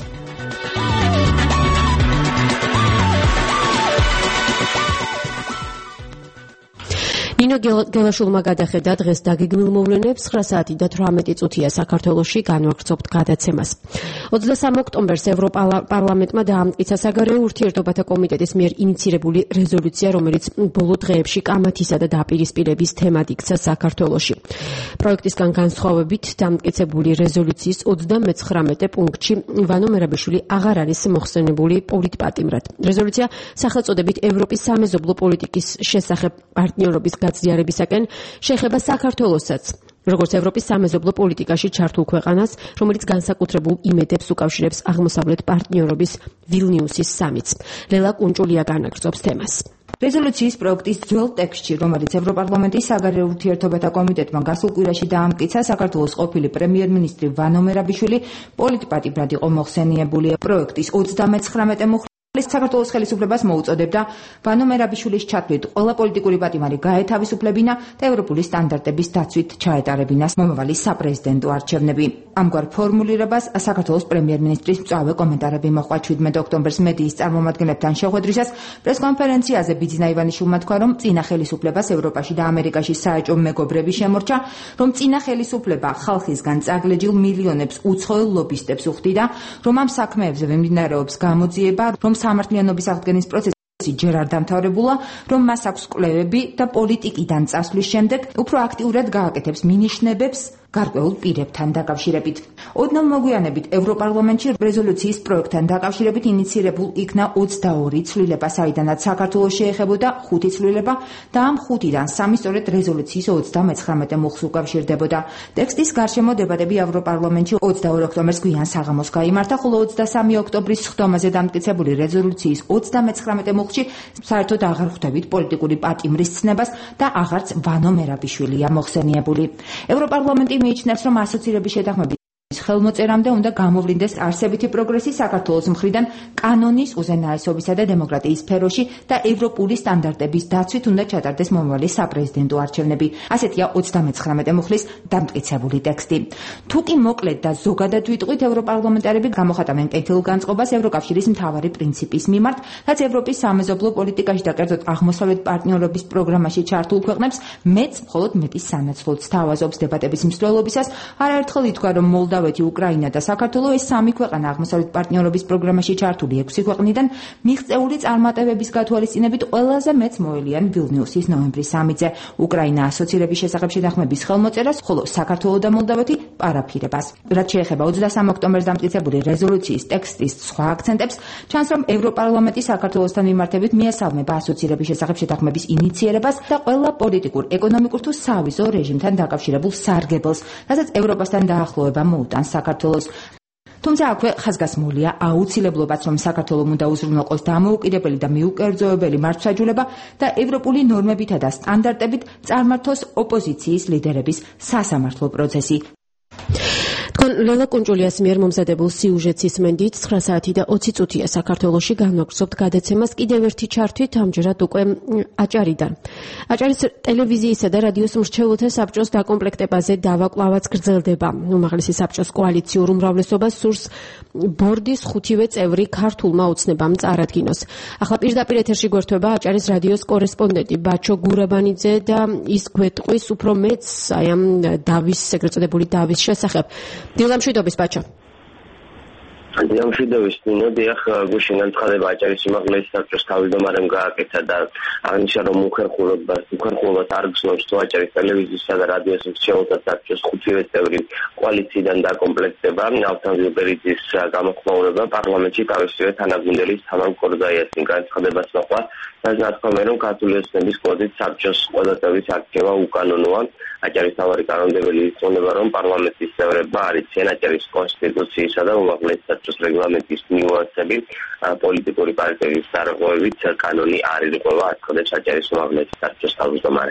ნინო გელაშვილმა გადახედა დღეს დაგეგმილ მოვლენებს. ცხრა საათი და თვრამეტი წუთია საქართველოში განვაგრძობთ გადაცემას. ოცდასამი ოქტომბერს ევროპარლამენტმა დაამტკიცა საგარეო ურთიერთობათა კომიტეტის მიერ ინიცირებული რეზოლუცია, რომელიც ბოლო დღეებში კამათისა და დაპირისპირების თემად იქცა საქართველოში. პროექტისგან განსხვავებით დამტკიცებული რეზოლუციის ოცდამეცხრამეტე პუნქტში ივანო მერაბიშვილი აღარ არის მოხსენებული პოლიტპატიმრად. რეზოლუცია სახელწოდებით ევროპის სამეზობლო პოლიტიკის შესახებ პარტნიორობის გაზიარებისაკენ შეეხება საქართველოსაც, როგორც ევროპის სამეზობლო პოლიტიკაში ჩართულ ქვეყანას, რომელიც განსაკუთრებულ იმედებს უკავშირებს აღმოსავლეთ პარტნიორობის ვილნიუსის სამიტს. ლელა კუნჭულია განაგრძობს თემას. რეზოლუციის პროექტის ძველ ტექსტში, რომელიც ევროპარლამენტის საგარეო ურთიერთობათა კომიტეტმა გასულ კვირაში დაამტკიცა, საქართველოს ყოფილი პრემიერ-მინისტრი ვანო მერაბიშვილი პოლიტპატიმრად იყო მოხსენიებული. პროექტის ოცდამეცხრამეტე საქართველოს ხელისუფლებას მოუწოდებდა ვანო მერაბიშვილის ჩათვლით ყველა პოლიტიკური პატიმარი გაეთავისუფლებინა და ევროპული სტანდარტების დაცვით ჩაეტარებინა მომავალი საპრეზიდენტო არჩევნები. ამგვარ ფორმულირებას საქართველოს პრემიერ-მინისტრის მწვავე კომენტარები მოჰყვა შვიდმეტ ოქტომბერს მედიის წარმომადგენლებთან შეხვედრისას. პრესკონფერენციაზე ბიძინა ივანიშვილმა თქვა, რომ წინა ხელისუფლებას ევროპაში და ამერიკაში საეჭვო მეგობრები შემორჩა, რომ წინა ხელისუფლება ხალხისგან წაგლეჯილ მილიონებს უცხოელ ლობისტებს უხდიდა, რომ ამ საქმეებზე მიმდინარეობს გამოძიება, რომ სამართლიანობის აღდგენის პროცესი ჯერ არ დამთავრებულა, რომ მას აქვს კვლევები და პოლიტიკიდან წასვლის შემდეგ უფრო აქტიურად გააკეთებს მინიშნებებს გარკვეულ პირებთან დაკავშირებით. ოდნავ მოგვიანებით ევროპარლამენტში რეზოლუციის პროექტთან დაკავშირებით ინიცირებულ იქნა ოცდაორი ცვლილება, საიდანაც საქართველოს შეეხებოდა ხუთი ცვლილება და ამ ხუთიდან სამი სწორედ რეზოლუციის ოცდამეცხრამეტე მუხლს უკავშირდებოდა. ტექსტის გარშემო დებატები ევროპარლამენტში ოცდაორი ოქტომბერს გვიან საღამოს გაიმართა, ხოლო ოცდასამი ოქტომბრის სხდომაზე დამტკიცებული რეზოლუციის ოცდამეცხრამეტე მუხლში საერთოდ აღარ ხვდებით პოლიტიკური პატიმრის ცნებას და აღარც ვანო მერაბიშვილია მოხსენიებული. ევროპარლამენტი მიიჩნევს, რომ ასოცირების შეთანხმების ხელმოწერამდე უნდა გამოვლინდეს არსებითი პროგრესი საქართველოს მხრიდან კანონის უზენაესობისა და დემოკრატიის სფეროში და ევროპული სტანდარტების დაცვით უნდა ჩატარდეს მომავალი საპრეზიდენტო არჩევნები. ასეთია ოცდამეცხრამეტე მუხლის დამტკიცებული ტექსტი. თუ კი მოკლედ და ზოგადად ვიტყვით, ევროპარლამენტარები გამოხატავენ კეთილ განწყობას ევროკავშირის მთავარი პრინციპის მიმართ, რაც ევროპის სამეზობლო პოლიტიკაში და კერძოდ აღმოსავლეთ პარტნიორობის პროგრამაში ჩართულ ქვეყნებს მეც მხოლოდ მეტის სანაცვლოდ სთავაზობს. დებატების მსვლელობისას არაერთხელ ითქვა, რომ მოლდავ მოლდავეთი, უკრაინა და საქართველო ეს სამი ქვეყანა აღმოსავლეთ პარტნიორობის პროგრამაში ჩართული ექვსი ქვეყნიდან მიღწეული წარმატებების გათვალისწინებით ყველაზე მეც მოელიან ვილნიუსის ნოემბრის სამიტზე. უკრაინა ასოცირების შესახებ შეთანხმების ხელმოწერას, ხოლო საქართველო და მოლდავეთი პარაფირებას. რაც შეეხება ოცდასამი ოქტომბერს დამტკიცებული რეზოლუციის ტექსტის სხვა აქცენტებს, ჩანს რომ ევროპარლამენტი საქართველოსთან მიმართებით მიესალმება ასოცირების შესახებ შეთანხმების ინიციერებას და ყველა პოლიტიკურ, ეკონომიკურ თუ სავიზო რეჟიმთან დაკავშირებულ სარგებელს, რასაც ევროპასთან დაახლოება მოუტანს საქართველოს. თუმცა აქვე ხაზგასმულია აუცილებლობაც, რომ საქართველომ უნდა უზრუნველყოს დამოუკიდებელი და მიუკერძოებელი მართლმსაჯულება და ევროპული ნორმებითა და სტანდარტებით წარმართოს ოპოზიციის ლიდერების სასამართლო პროცესი. თქვენ ლელა კუნჭულიას მიერ მომზადებულ სიუჟეტს ისმენდით ცხრა საათი და ოცი წუთია საქართველოში განვაგრძობთ გადაცემას კიდევ ერთი ჩართვით ამჯერად უკვე აჭარიდან. აჭარის ტელევიზიისა და რადიოს მრჩეველთა საბჭოს დაკომპლექტებაზე დავაკლავაც გრძელდება. უმაღლესი საბჭოს კოალიციურ უმრავლესობას სურს ბორდის ხუთივე წევრი ქართულმა ოცნებამ წარადგინოს. ახლა პირდაპირ ეთერში გვერდება აჭარის რადიოს კორესპონდენტი ბაჩო გურაბანიძე და ის გვეტყვის უფრო მეც აი ამ დავის ეგრეთ წოდებული დავის შესახებ. დილამშვიდობის ბაჩო. დილამშვიდობის ნინო, დიახ, გუშინ განცხადება აჭარის უმაღლესი საბჭოს თავმჯდომარემ გააკეთა და აღნიშნა რომ უხერხულობას უხერხულობას არ გრძნობს თუ აჭარის ტელევიზიისა და რადიოს მრჩეველთა საბჭოს ხუთივე წევრი კოალიციიდან დაკომპლექტება. ალთანზილ ბერიძის გამოხმაურება პარლამენტში თავისივე თანაგუნდელის თამარ კორდაიასის განცხადებას მოყვა, სადაც თქვა რომ ქართული ოცნების კვოტით საბჭოს ყველა წევრის არჩევა უკანონოა. აჭარის თავარი კანონმდებელი იწოდება, რომ პარლამენტის წევრებმა არიციან აჭარის კონსტიტუციისა და უმაღლესი საბჭოს რეგლამენტის ნიუანსები, პოლიტიკური პარტიების დარღვევებით კანონი არ ირღვევა, ასწავლებს აჭარის უმაღლესი საბჭოს თავმჯდომარე.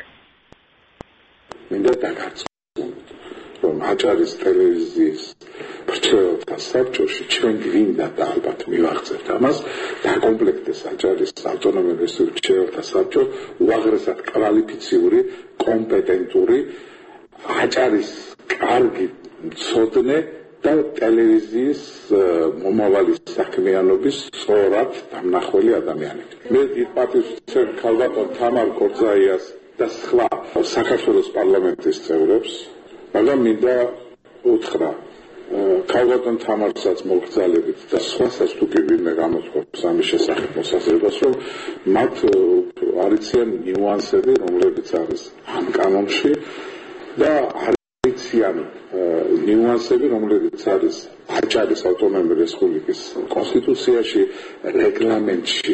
მინდა დაგარწმუნდეთ, რომ აჭარის ტელევიზიის მრჩეველთა საბჭოში ჩვენ გვინდა და ალბათ მივაღწევთ ამას, დაკომპლექტდეს აჭარის ავტონომიური რესპუბლიკის მრჩეველთა საბჭო უაღრესად კვალიფიციური, კომპეტენტური, აჭარის კარგი მცოდნე და ტელევიზიის მომავალი საქმიანობის სწორად დამნახველი ადამიანები. მე დიდ პატივს ვცემ ქალბატონ თამარ კორდაიას და სხვა საქართველოს პარლამენტის წევრებს, მაგრამ მინდა უთხრა ქალბატონ თამარსაც მოგრძალებით და სხვასაც თუ კი ვინმე გამოთქვამს ამის შესახებ მოსაზრებას, რომ მათ არიციან ნიუანსები, რომლებიც არის ამ კანონში და არიციან ნიუანსები, რომლებიც არის აჭარის ავტონომიური რესპუბლიკის კონსტიტუციაში, რეგლამენტში.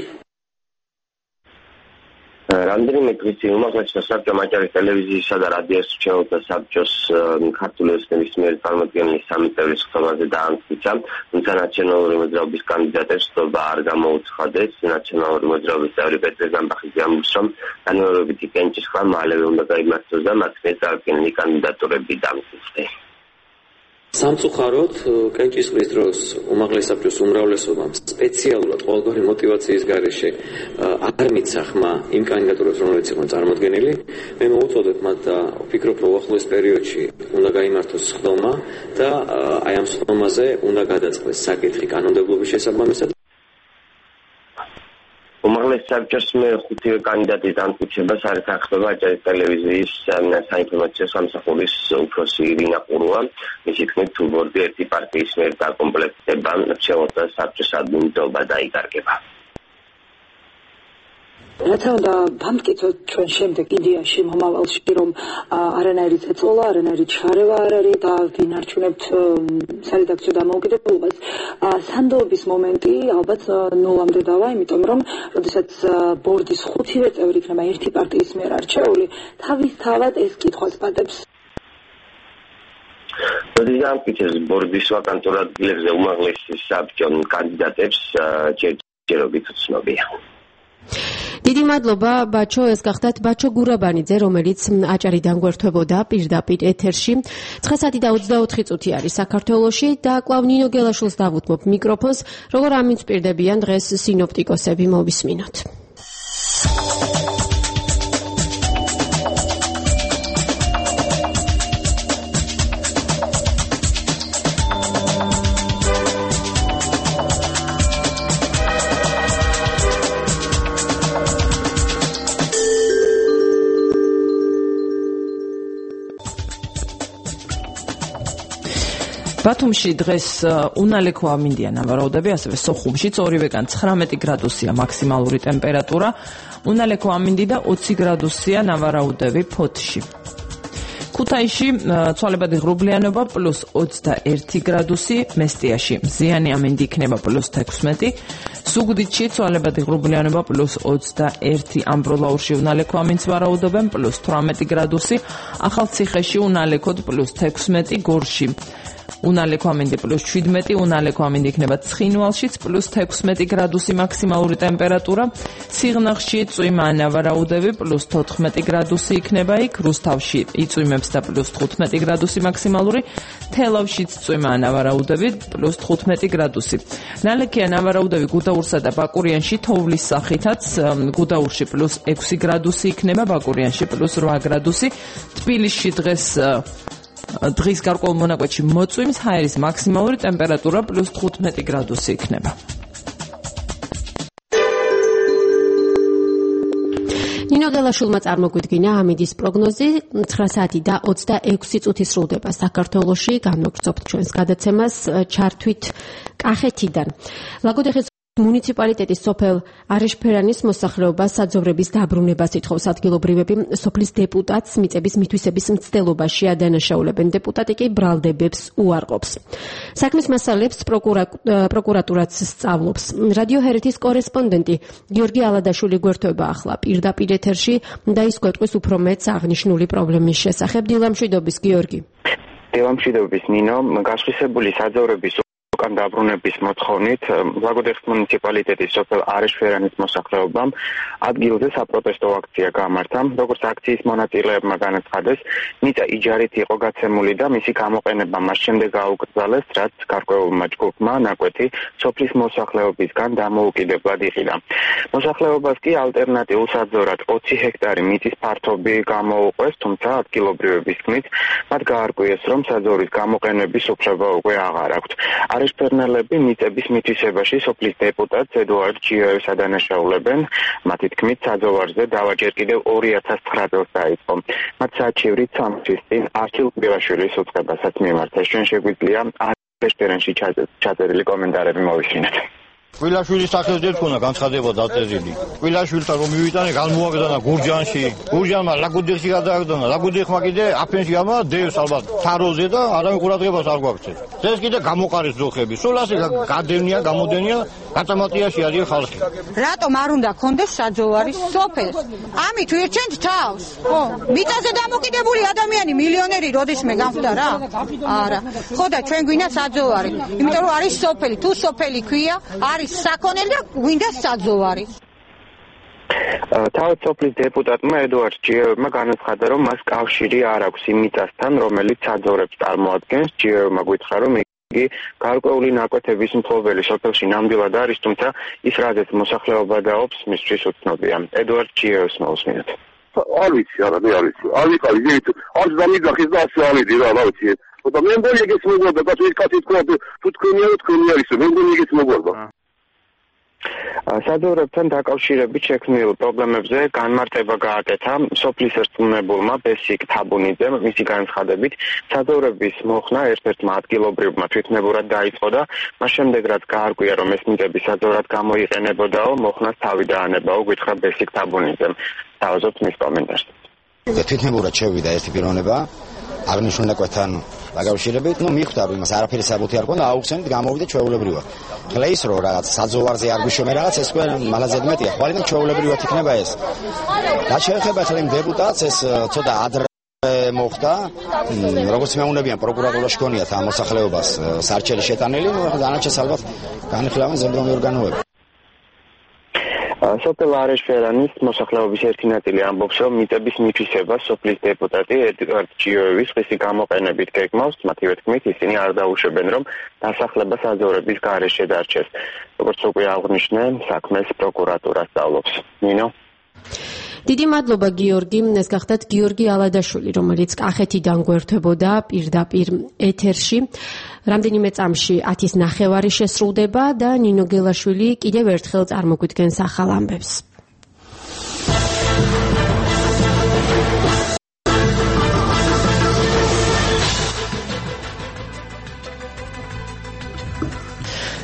რამდენიმე დღის წინ უმაღლესი საბჭომ აჭარის ტელევიზიისა და რადიოს მრჩეველთა საბჭოს ქართული ოცნების მიერ წარმოდგენილი სამი წევრის ხსოვანზე დაამტკიცა, თუმცა ნაციონალური მოძრაობის კანდიდატებს ხსოვება არ გამოუცხადეს. ნაციონალური მოძრაობის წევრი პეტრე ზამბახიძე ამბობს, რომ განმეორებითი კენჭისყრა მალევე უნდა გაიმართოს და მათ მიერ წარდგენილი კანდიდატურები დამტკიცდეს. სამწუხაროდ, კენჭისყრის დროს უმაღლესი საბჭოს უმრავლესობამ სპეციალურად ყოველგვარი მოტივაციის გარეშე არ მიცა ხმა იმ კანდიდატურებს, რომელიც იყო წარმოდგენილი. მე მოვუწოდებ მათ და ვფიქრობ, რომ უახლოეს პერიოდში უნდა გაიმართოს სხდომა და აი ამ სხდომაზე უნდა გადაწყდეს საკითხი კანონმდებლობის შესაბამისად. უმაღლესი საბჭოს მიერ ხუთივე კანდიდატის დამტკიცებას არ ეთანხმება აჭარის ტელევიზიის საინფორმაციო სამსახურის უფროსი ირინა ყურუა. მისი თქმით, თუ ბორდი ერთი პარტიის მიერ დაკომპლექტდება, მრჩეველთა საბჭოს ადმინისტრობა დაიკარგება. რათა უნდა დამტკიცოთ ჩვენ შემდეგ იდეაში მომავალში, რომ არანაირი წეწოლა, არანაირი ჩარევა არ არის და ვინარჩუნებთ სარედაქციო დამოუკიდებლობას. სანდოობის მომენტი ალბათ ნულამდე დავა, იმიტომ რომ როდესაც ბორდის ხუთივე წევრი იქნება ერთი პარტიის მიერ არჩეული, თავისთავად ეს კითხვას პატებს. როდის დამტკიცებს ბორდის ვაკანტურ ადგილებზე უმაღლესი საბჭო კანდიდატებს, ჯერჯერობით უცნობია. დიდი მადლობა ბაჩო, ეს გახდათ ბაჩო გურაბანიძე, რომელიც აჭარიდან გვერდებოდა პირდაპირ ეთერში. ცხრა საათი და ოცდაოთხი წუთი არის საქართველოში და კვლავ ნინო გელაშვილს დავუთმობ მიკროფონს, როგორ ამინსპირდებიან დღეს სინოპტიკოსები, მოვისმინოთ. ბათუმში დღეს უნალექო ამინდია ნავარაუდები, ასევე სოხუმშიც ორივეგან ცხრამეტი გრადუსია მაქსიმალური ტემპერატურა, უნალექო ამინდი და ოცი გრადუსია ნავარაუდები ფოთში. ქუთაისში ცვალებადი ღრუბლიანობა პლუს ოცდაერთი გრადუსი, მესტიაში მზიანი ამინდი იქნება პლუს თექვსმეტი, ზუგდიდში ცვალებადი ღრუბლიანობა პლუს ოცდაერთი, ამბროლაურში უნალექო ამინდს ვარაუდობენ პლუს თვრამეტი გრადუსი, ახალციხეში უნალექოდ პლუს თექვსმეტი, გორში უნალექო ამინდი პლუს შვიდმეტი, უნალექო ამინდი იქნება ცხინვალშიც პლუს თექვსმეტი გრადუსი მაქსიმალური ტემპერატურა, სიღნაღში წვიმა ნავარაუდები პლუს თოთხმეტი გრადუსი იქნება იქ, რუსთავში იწვიმებს და პლუს თხუთმეტი გრადუსი მაქსიმალური, თელავშიც წვიმა ნავარაუდები პლუს თხუთმეტი გრადუსი. ნალექია ნავარაუდები გუდაურსა და ბაკურიანში თოვლის სახითაც, გუდაურში პლუს ექვსი გრადუსი იქნება, ბაკურიანში პლუს რვა გრადუსი, თბილისში დღეს დღის გარკვეულ მონაკვეთში მოწვიმს, ჰაერის მაქსიმალური ტემპერატურა პლუს თხუთმეტი გრადუსი იქნება. ნინო გელაშვილმა წარმოგვიდგინა ამინდის პროგნოზი. ცხრა საათი და ოცდაექვსი წუთი სრულდება საქართველოში. განვაგრძობთ ჩვენს გადაცემას ჩართვით კახეთიდან. ლაგოდეხის მუნიციპალიტეტის სოფელ არეშფერანის მოსახლეობა საძოვრების დაბრუნებას ითხოვს. ადგილობრივები სოფლის დეპუტატს მიწების მითვისების მცდელობაში ადანაშაულებენ. დეპუტატი კი ბრალდებებს უარყოფს. საქმის მასალებს პროკურატურაც სწავლობს. რადიო ჰერეთის კორესპონდენტი გიორგი ალადაშვილი გვერდება ახლა პირდაპირ ეთერში და ის გვეტყვის უფრო მეტს აღნიშნული პრობლემის შესახებ. დილამშვიდობის გიორგი. დილამშვიდობის ნინო, გასვისებული საძოვრების უკან დაბრუნების მოთხოვნით ლაგოდეხის მუნიციპალიტეტის სოფელ არეშფერანის მოსახლეობამ ადგილზე საპროტესტო აქცია გამართა. როგორც აქციის მონაწილეებმა განაცხადეს, მიწა იჯარით იყო გაცემული და მისი გამოყენება მას შემდეგ აუკრძალეს, რაც გარკვეულმა ჯგუფმა ნაკვეთი სოფლის მოსახლეობისგან დამოუკიდებლად იყიდა. მოსახლეობას კი ალტერნატიულ საძოვრად ოცი ჰექტარი მიწის ფართობი გამოუყვეს, თუმცა ადგილობრივების თქმით, მათ გაარკვიეს, რომ საძოვრის გამოყენების უფლება უკვე აღარ აქვთ. არეშფერნელები მიწების მითვისებაში სოფლის დეპუტატს ედუარდ ჯიოევს ადანაშაულებენ. მათი თქმით, საძოვარზე დავა ჯერ კიდევ ორი ათას ცხრა წელს დაიწყო. მათ საჩივრით სამთვის წინ არჩილ კბილაშვილის უწყებასაც მიმართეს. ჩვენ შეგვიძლია არეშფერანში ჩაწერილი კომენტარები მოვისმინოთ. კბილაშვილის სახელზე თქონა განცხადება დაწერილი. კბილაშვილთან რომ მივიტანე განმოაგდანა გურჯანში. გურჯანმა ლაგოდეხში გადააგდანა. ლაგოდეხმა კიდე აფენში ამა დევს ალბათ თაროზე და არავინ ყურადღებას არ გვაქცევს. ეს კიდე გამოყარეს ძოხები. სულ ასე გადევნია, გამოდენია, გაწამატიაში არის ხალხი. რატომ არ უნდა კონდეს საძოვარი სოფელს? ამით ვირჩენთ თავს. ხო, მიწაზე დამოკიდებული ადამიანი მილიონერი როდისმე გამხდა რა? არა. ხო და ჩვენ გვინდა საძოვარი. იმიტომ რომ არის სოფელი. თუ სოფელი ქვია, არის საქონელი და გვინდა საძოვარი. თავად სოფლის დეპუტატმა ედუარდ ჯიოევმა განაცხადა, რომ მას კავშირი არ აქვს იმ მიწასთან, რომელიც საძოვრებს წარმოადგენს. ჯიოევმა გითხრა, რომ იგი გარკვეული ნაკვეთების მფლობელი სოფელში ნამდვილად არის, თუმცა ის რაზეც მოსახლეობა დაობს, მისთვის უცნობია. ედუარდ ჯიოევს მოვუსმინოთ. არ ვიცი, არა, მე არ ვიცი. არ ვიყავი, ზეით არც დამიგახეს და ასე ავიდი რა, რა ვიცი. და მე მგონი ეგეც მოგვარდა, კაცი კაცი თქვა, თუ თქვენია და თქვენი არისო, მე მგონი ეგეც მოგვარდა. საძოვრებთან დაკავშირებით შექმნილ პრობლემებზე განმარტება გააკეთა სოფლის ერწმუნებულმა ბესიკ თაბუნიძემ. მისი განცხადებით, საძოვრების მოხსნა ერთ-ერთმა ადგილობრივმა თვითნებურად დაიწყო და მას შემდეგ რაც გაარკვია, რომ ეს მიწები საძოვრად გამოიყენებოდაო, მოხნას თავი დაანებაო, გითხრა ბესიკ თაბუნიძემ. დავაზობთ მის კომენტარს. თვითნებურად შევიდა ეს პიროვნება აღნიშნულ ნაკვეთთან დაკავშირებით, ну მიხვდა რომ იმას არაფერი საბუთი არ ქონდა, აუხსენით გამოვიდა ჩვეულებრივად. ხლა ის რომ რაღაც საძოვარზე არ გვიშომე რაღაც ეს ყველა მალაზედ მეტია. ხვალიდან ჩვეულებრივად იქნება ეს. რაც შეეხება ხლა იმ დეპუტატს, ეს ცოტა ადრე მოხდა, როგორც მეუნებიან პროკურატურაში ქონიათ ამ მოსახლეობას სარჩელი შეტანილი, ну დანარჩენს ალბათ განხილავენ ზემდრომი ორგანოები. სოფელ არეშფერანის მოსახლეობის ერთი ნაწილი ამბობს, რომ მიწების მითვისება სოფლის დეპუტატი ედუარდ ჯიოევის ხისი გამოყენებით გეგმავს. მათივე თქმით, ისინი არ დაუშვებენ, რომ დასახლება საძოვრების გარეშე დარჩეს. როგორც უკვე აღნიშნე, საქმეს პროკურატურა სწავლობს. ნინო. დიდი მადლობა გიორგი. ეს გახდათ გიორგი ალადაშვილი, რომელიც კახეთიდან გვერდებოდა პირდაპირ ეთერში. რამდენიმე წამში ათის ნახევარი შესრულდება და ნინო გელაშვილი კიდევ ერთხელ წარმოგვიდგენს ახალ ამბებს.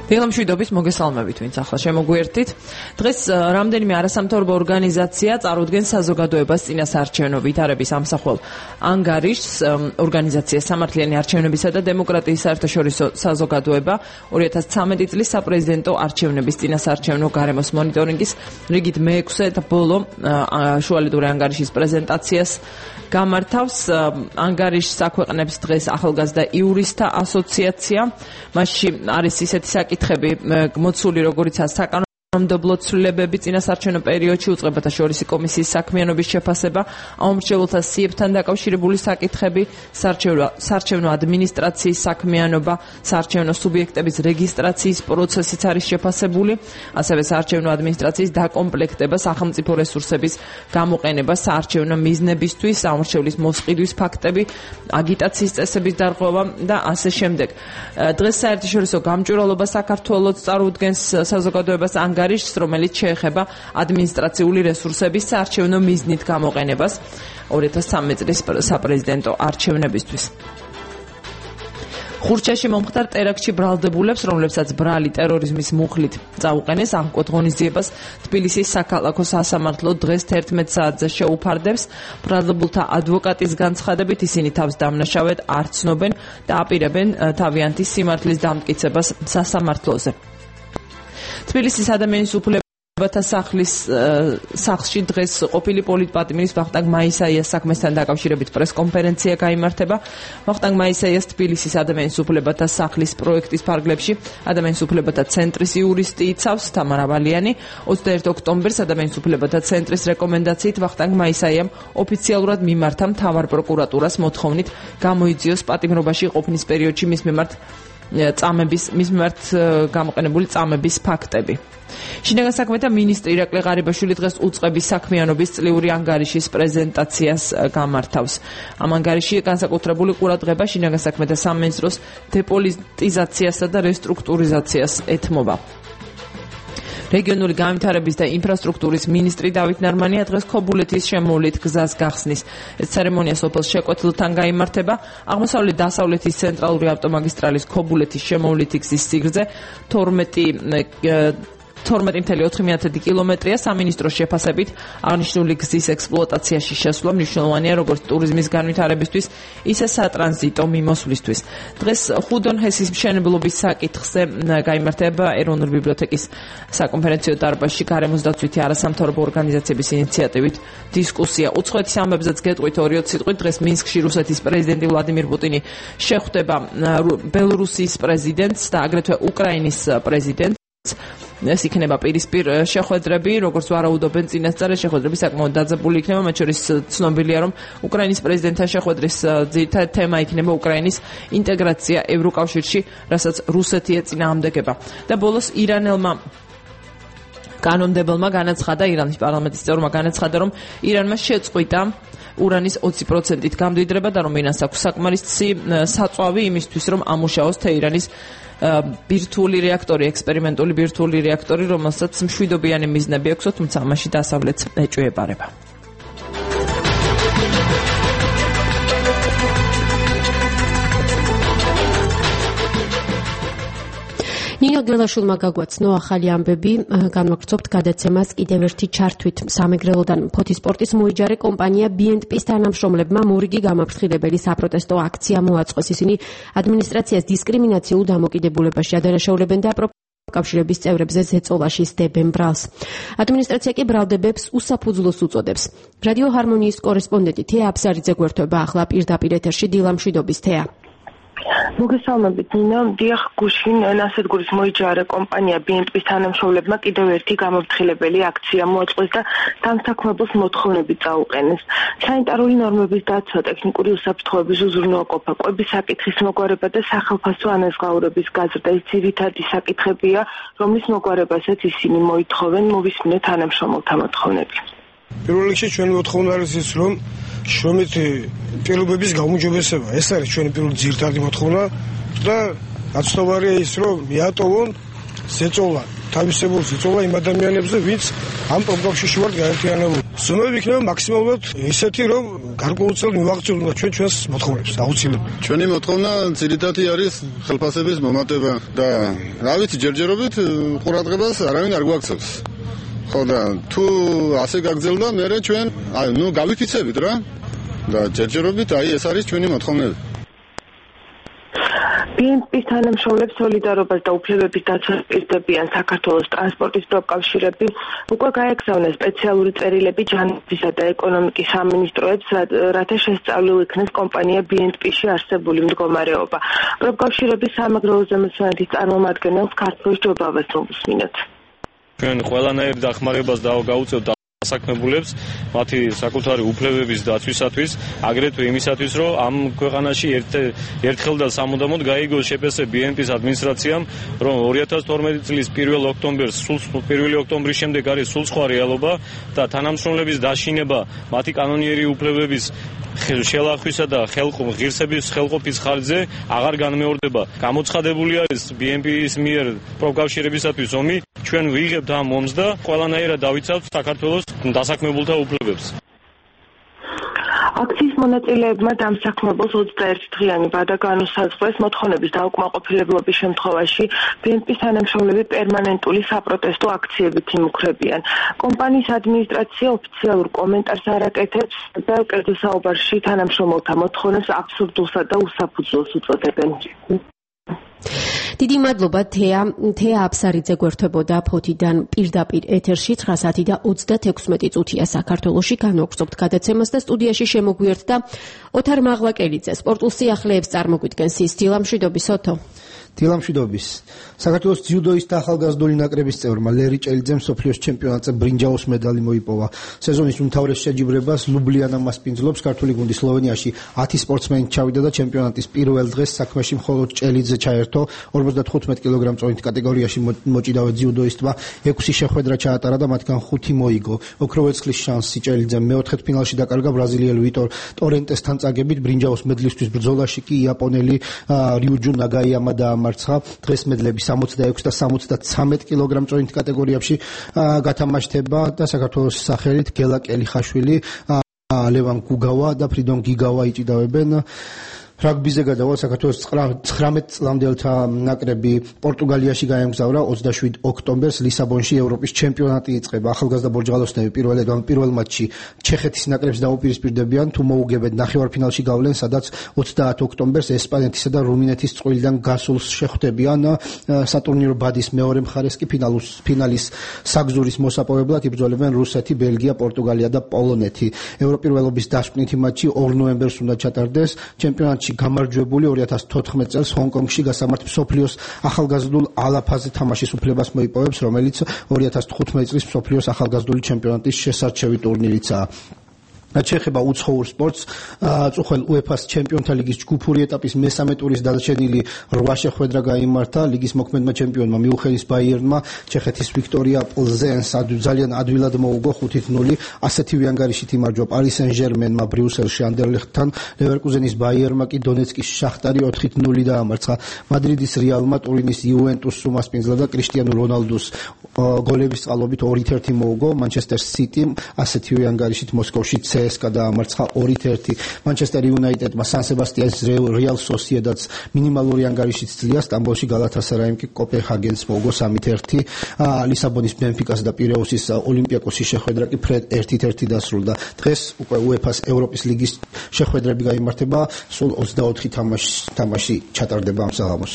დილამშვიდობის მოგესალმებით, ვინც ახლა შემოგვიერთით. დღეს რამდენიმე არასამთავრობო ორგანიზაცია წარუდგენს საზოგადოებას წინასაარჩევნო ვითარების ამსახველ ანგარიშს. ორგანიზაცია სამართლიანი არჩევნებისა და დემოკრატიის საერთაშორისო საზოგადოება ორი ათას ცხრამეტი წლის საპრეზიდენტო არჩევნების წინასაარჩევნო გარემოს მონიტორინგის რიგით მეექვსე და ბოლო შუალედური ანგარიშის პრეზენტაციას გამართავს. ანგარიშს აქვეყნებს დღეს ახალგაზრდა იურისტთა ასოციაცია. მასში არის ისეთი საკითხები მოცული, როგორიცაა საკანონმდებლო ცვლილებები წინასაარჩევნო პერიოდში, უწყებათა შორისი კომისიის საქმიანობის შეფასება, აუმრჩეველთა სიებთან დაკავშირებული საკითხები, საარჩევნო ადმინისტრაციის საქმიანობა, საარჩევნო სუბიექტების რეგისტრაციის პროცესიც არის შეფასებული, ასევე საარჩევნო ადმინისტრაციის დაკომპლექტება, სახელმწიფო რესურსების გამოყენება საარჩევნო მიზნებისთვის, აუმრჩევლის მოსყიდვის ფაქტები, აგიტაციის წესების დარღვევა და ასე შემდეგ. დღეს საერთაშორისო გამჭვირვალობა საქართველოს წარუდგენს საზოგადოებას ანგარიშს, რომელიც შეეხება ადმინისტრაციული რესურსების საარჩევნო მიზნით გამოყენებას ორი ათას ცხრამეტი წლის საპრეზიდენტო არჩევნებისთვის. ხურჩაში მომხდარ ტერაქტში ბრალდებულებს, რომლებსაც ბრალი ტერორიზმის მუხლით წაუყენეს, აღკვეთ ღონისძიებას თბილისის საქალაქო სასამართლო დღეს თერთმეტ საათზე შეუფარდებს. ბრალდებულთა ადვოკატის განცხადებით, ისინი თავს დამნაშავედ არ ცნობენ და აპირებენ თავიანთი სიმართლის დამტკიცებას სასამართლოზე. თბილისის ადამიანის უფლებათა სახლის სახლში დღეს ყოფილი პოლიტპატიმრის ვახტანგ მაისაიას საქმესთან დაკავშირებით პრესკონფერენცია გაიმართება. ვახტანგ მაისაიას თბილისის ადამიანის უფლებათა სახლის პროექტის ფარგლებში ადამიანის უფლებათა ცენტრის იურისტი იცავს თამარ ავალიანი. ოცდაერთი ოქტომბერს ადამიანის უფლებათა ცენტრის რეკომენდაციით ვახტანგ მაისაიამ ოფიციალურად მიმართა მთავარ პროკურატურას მოთხოვნით გამოიძიოს პატიმრობაში ყოფნის პერიოდში მის მიმართ წამების მის მიმართ გამოყენებული წამების ფაქტები. შინაგან საქმეთა მინისტრი ირაკლი ღარიბაშვილი დღეს უწყების საქმიანობის წლიური ანგარიშის პრეზენტაციას გამართავს. ამ ანგარიში განსაკუთრებული ყურადღება შინაგან საქმეთა სამინისტროს დეპოლიტიზაციასა და რესტრუქტურიზაციას ეთმობა. რეგიონული განვითარების და ინფრასტრუქტურის მინისტრი დავით ნარმანია დღეს ქობულეთის შემოვლით გზას გახსნის. ეს ცერემონია სოფელ შეკვეთილთან გაიმართება. აღმოსავლეთ დასავლეთის ცენტრალური ავტომაგისტრალის ქობულეთის შემოვლითი გზის სიგრძე თორმეტი თორმეტი კoma ოთხი კილომეტრია. სამინისტროს შეფასებით აღნიშნული გზის ექსპლუატაციაში შესვლა მნიშვნელოვანია როგორც ტურიზმის განვითარებისთვის, ისე სატრანზიტო მიმოსვლისთვის. დღეს ხუდონ ჰესის მშენებლობის საკითხზე გაიმართება ეროვნული ბიბლიოთეკის საკონფერენციო დარბაზში გარემოს დაცვითი არასამთავრობო ორგანიზაციების ინიციატივით დისკუსია. უცხოეთის ამბებზეც გეტყვით ორიოც სიტყვით, დღეს მინსკში რუსეთის პრეზიდენტი ვლადიმირ პუტინი შეხვდება ბელორუსიის პრეზიდენტს და აგრეთვე უკრაინის პრეზიდენტს. ეს იქნება პირისპირ შეხვედრები, როგორც ვარაუდობენ წინასწარ, შეხვედრები საკმაოდ დაძაბული იქნება, მათ შორის ცნობილია, რომ უკრაინის პრეზიდენტთან შეხვედრის ძირითადი თემა იქნება უკრაინის ინტეგრაცია ევროკავშირში, რასაც რუსეთი ეწინააღმდეგება. და ბოლოს ირანელმა კანონმდებელმა განაცხადა, ირანის პარლამენტის წევრმა განაცხადა, რომ ირანმა შეწყვიტა ურანის ოცი პროცენტით გამდიდრება და რომ ირანს აქვს საკმარისი საწვავი იმისთვის, რომ ამუშაოს თეირანის ბირთვული რეაქტორი, ექსპერიმენტული ბირთვული რეაქტორი, რომელსაც მშვიდობიანი მიზნები აქვს, თუმცა ამაში დასავლეთს ეჭვიებარება. ნინო გელაშვილმა გაგვაცნო ახალი ამბები, განვაგრძობთ გადაცემას კიდევ ერთი ჩართვით. სამეგრელოდან ფოთის სპორტის მოიჯარე კომპანია ბი ენდ პის თანამშრომლებმა მორიგი გამაფრთხილებელი საპროტესტო აქცია მოაწყოს. ისინი ადმინისტრაციას დისკრიმინაციულ დამოკიდებულებაში ადანაშაულებენ და პროფკავშირების წევრებზე ზეწოლაში სდებენ ბრალს. ადმინისტრაცია კი ბრალდებებს უსაფუძვლოს უწოდებს. რადიო ჰარმონიის კორესპონდენტი თეა აბსარიძე გვერდება ახლა პირდაპირ ეთერში. დილამშვიდობის თეა. მოგესალმებით ნინო. დიახ, გუშინ ნასერგურის მოიჯარე კომპანია ბი ენდ პის თანამშრომლებმა კიდევ ერთი გამაფრთხილებელი აქცია მოაწყოს და დამსაქმებელს მოთხოვნები წაუყენეს. სანიტარული ნორმების დაცვა, ტექნიკური უსაფრთხოების უზრუნველყოფა, კვების საკითხის მოგვარება და სახელფასო ანაზღაურების გაზრდა ის ძირითადი საკითხებია, რომლის მოგვარებასაც ისინი მოითხოვენ. მოვისმინეთ თანამშრომელთა მოთხოვნები. პირველ რიგში ჩვენი მოთხოვნა არის ის, რომ შრომით პირობების გაუმჯობესება. ეს არის ჩვენი პირველი ძირითადი მოთხოვნა და გაცნობარია ის, რომ მიატოვონ ზეწოლა თავისებურ ზეწოლა იმ ადამიანებზე, ვინც ამ პროგრამაში ვართ გაერთიანებული. ზომები იქნება მაქსიმალურად ისეთი, რომ გარკვეულწილად მივაღწიოთ ჩვენ ჩვენს მოთხოვნებს, აუცილებლად. ჩვენი მოთხოვნა ძირითადად არის ხელფასების მომატება და რა ვიცი, ჯერჯერობით ყურადღებას არავინ არ გვაქცევს. ხო და თუ ასე გაგრძელდა, მერე ჩვენ აი ნუ გავიფიცებით რა და ჯერჯერობით აი ეს არის ჩვენი მოთხოვნები. ბი ენ პი-ის თანამშრომლებს სოლიდარობას და უფლებების დაცვას პირდებიან საქართველოს ტრანსპორტის პროკავშირები უკვე გაეგზავნეს სპეციალური წერილები ჯანმრთელობისა და ეკონომიკის სამინისტროებს, რათა შესწავლილ იქნეს კომპანია ბი ენ პი-ში არსებული მდგომარეობა. პროკავშირების სამაგრო უზემოცვენების წარმომადგენელს ქართლის ჯობავას მოусმინოთ. ჩვენ ყველანაირ დახმარებას დავგაუწევთ დასაქმებულებს მათი საკუთარი უფლებების დაცვისათვის, აგრეთვე იმისათვის, რომ ამ ქვეყანაში ერთხელ და სამუდამოდ გაიგოს შეპესე ბი ენ პი-ის ადმინისტრაციამ, რომ ორი ათას თორმეტი წლის პირველ ოქტომბერს, სულ პირველი ოქტომბრის შემდეგ არის სულ სხვა რეალობა და თანამშრომლების დაშინება, მათი კანონიერი უფლებების შელახვისა და ღირსების ხელყოფის ხარჯზე აღარ განმეორდება. გამოცხადებული არის ბი ენ პი-ის მიერ პროკავშირებისათვის ომი, ჩვენ ვიღებთ ამ ომს და ყველანაირად დავიცავთ საქართველოს დასაქმებულთა უფლებებს. აქციის მონაწილეებმა დამსაქმებელს ოცდაერთი დღიანი ვადა განუსაზღვრეს მოთხოვნების დაუკმაყოფილებლობის შემთხვევაში ბი ენ პი-ის თანამშრომლები პერმანენტული საპროტესტო აქციებით იმუქრებიან. კომპანიის ადმინისტრაცია ოფიციალურ კომენტარს არ აკეთებს და კერძო საუბარში თანამშრომელთა მოთხოვნებს აბსურდულსა და უსაფუძვლოს უწოდებენ. დიდი მადლობა თეა თეა აფსარიძე გვერდებოდა ფოთიდან პირდაპირ ეთერში ცხრა საათი და ოცდათექვსმეტი წუთია საქართველოში. განვაგრძობთ გადაცემას და სტუდიაში შემოგვიერთდა ოთარ მაღლაკელიძე, სპორტულ სიახლეებს წარმოგვიდგენს ის. დილამშვიდობის ოთო. დილამშვიდობის. საქართველოს ძიუდოისტთა ახალგაზრდული ნაკრების წევრმა ლერი ჭელიძემ მსოფლიოს ჩემპიონატზე ბრინჯაოს მედალი მოიპოვა. სეზონის უმთავრეს შეჯიბრებას ლუბლიანა მასპინძლობს. ქართული გუნდი სლოვენიაში ათი სპორტსმენი ჩავიდა და ჩემპიონატის პირველ დღეს საქმეში მხოლოდ ჭელიძე ჩაერთო. ორმოცდათხუთმეტ კილოგრამ წონით კატეგორიაში მოჭიდავე ძიუდოისტმა ექვსი შეხვედრა ჩაატარა და მათგან ხუთი მოიგო. ოქროვერცხლის შანსი ჭელიძემ მეოთხედფინალში დაკარგა ბრაზილიელ ვიტორ ტორენტესთან წაგებით. ბრინჯაოს მედლისთვის ბრძოლაში კი იაპონელი რიუჯუ ნაგაიამა დაამარცხა. დღეს მედლები სამოცდაექვსი და სამოცდაცამეტ კილოგრამ წონით კატეგორიებში გათამაშდება და საქართველოს სახელით გელა კელიხაშვილი, ლევან გუგავა და ფრიდონ გიგავა იჭიდავებენ. რაგბიზე გადავალ საქართველოს ცხრამეტ წლამდელთა ნაკრები პორტუგალიაში გაემგზავრა. ოცდაშვიდ ოქტომბერს ლისაბონში ევროპის ჩემპიონატი იწყება. ახალგაზრდა ბორჯღალოსნები პირველ პირველ მატჩში ჩეხეთის ნაკრებს დაუპირისპირდებიან. თუ მოუგებენ ნახევარფინალში გავლენ, სადაც ოცდაათ ოქტომბერს ესპანეთისა და რუმინეთის წყვილიდან გასულს შეხვდებიან. სატურნირო ბადის მეორე მხარეს კი ფინალის საგზურის მოსაპოვებლად იბრძოლებენ რუსეთი, ბელგია, პორტუგალია და პოლონეთი. ევროპირველობის დასკვნითი მატჩი ორ ნოემბერს უნდა ჩატარდეს. ჩემპიონატში გამარჯვებული ორი ათას თოთხმეტ წელს ჰონკონგში გასამართ მსოფლიოს ახალგაზრდულ ალაფაზე თამაშის უფლებას მოიპოვებს, რომელიც ორი ათას თხუთმეტი წლის მსოფლიოს ახალგაზრდული ჩემპიონატის შესარჩევი ტურნირიცაა. ჩეხება უცხოურ სპორტს. წუხელ უეფას ჩემპიონთა ლიგის ჯგუფური ეტაპის მესამე ტურის დარჩენილი რვა შეხვედრა გაიმართა. ლიგის მოქმედმა ჩემპიონმა მიუნხენის ბაიერნმა ჩეხეთის ვიქტორია პლზენს ძალიან ადვილად მოუგო ხუთი ნული. ასეთივე ანგარიშით იმარჯვა პარი სენ-ჟერმენმა ბრიუსელში ანდერლეხტთან. ლევერკუზენის ბაიერნმა კი დონეცკის შახტარი ოთხი ნული დაამარცხა. მადრიდის რეალმა ტურინის იუვენტუსს უმასპინძლა და კრისტიანო რონალდუს გოლების წყალობით ორით ერთი მოუგო. მანჩესტერ სიტიმ ასეთივე ანგარიშით მოსკოვში ცსკა დაამარცხა ორით ერთი. მანჩესტერ იუნაიტედმა სან სებასტიანის რეალ სოსიედადს მინიმალური ანგარიშით ცლია. სტამბოლში გალათასარაიმ კი კოპენჰაგენს მოუგო სამით ერთი. ლისაბონის ბენფიკას და პირეუსის ოლიმპიაკოსის შეხვედრა კი ერთით ერთი დასრულდა. დღეს უკვე უეფას ევროპის ლიგის შეხვედრები გაიმართება. სულ ოცდაოთხი თამაში ჩატარდება ამ საღამოს.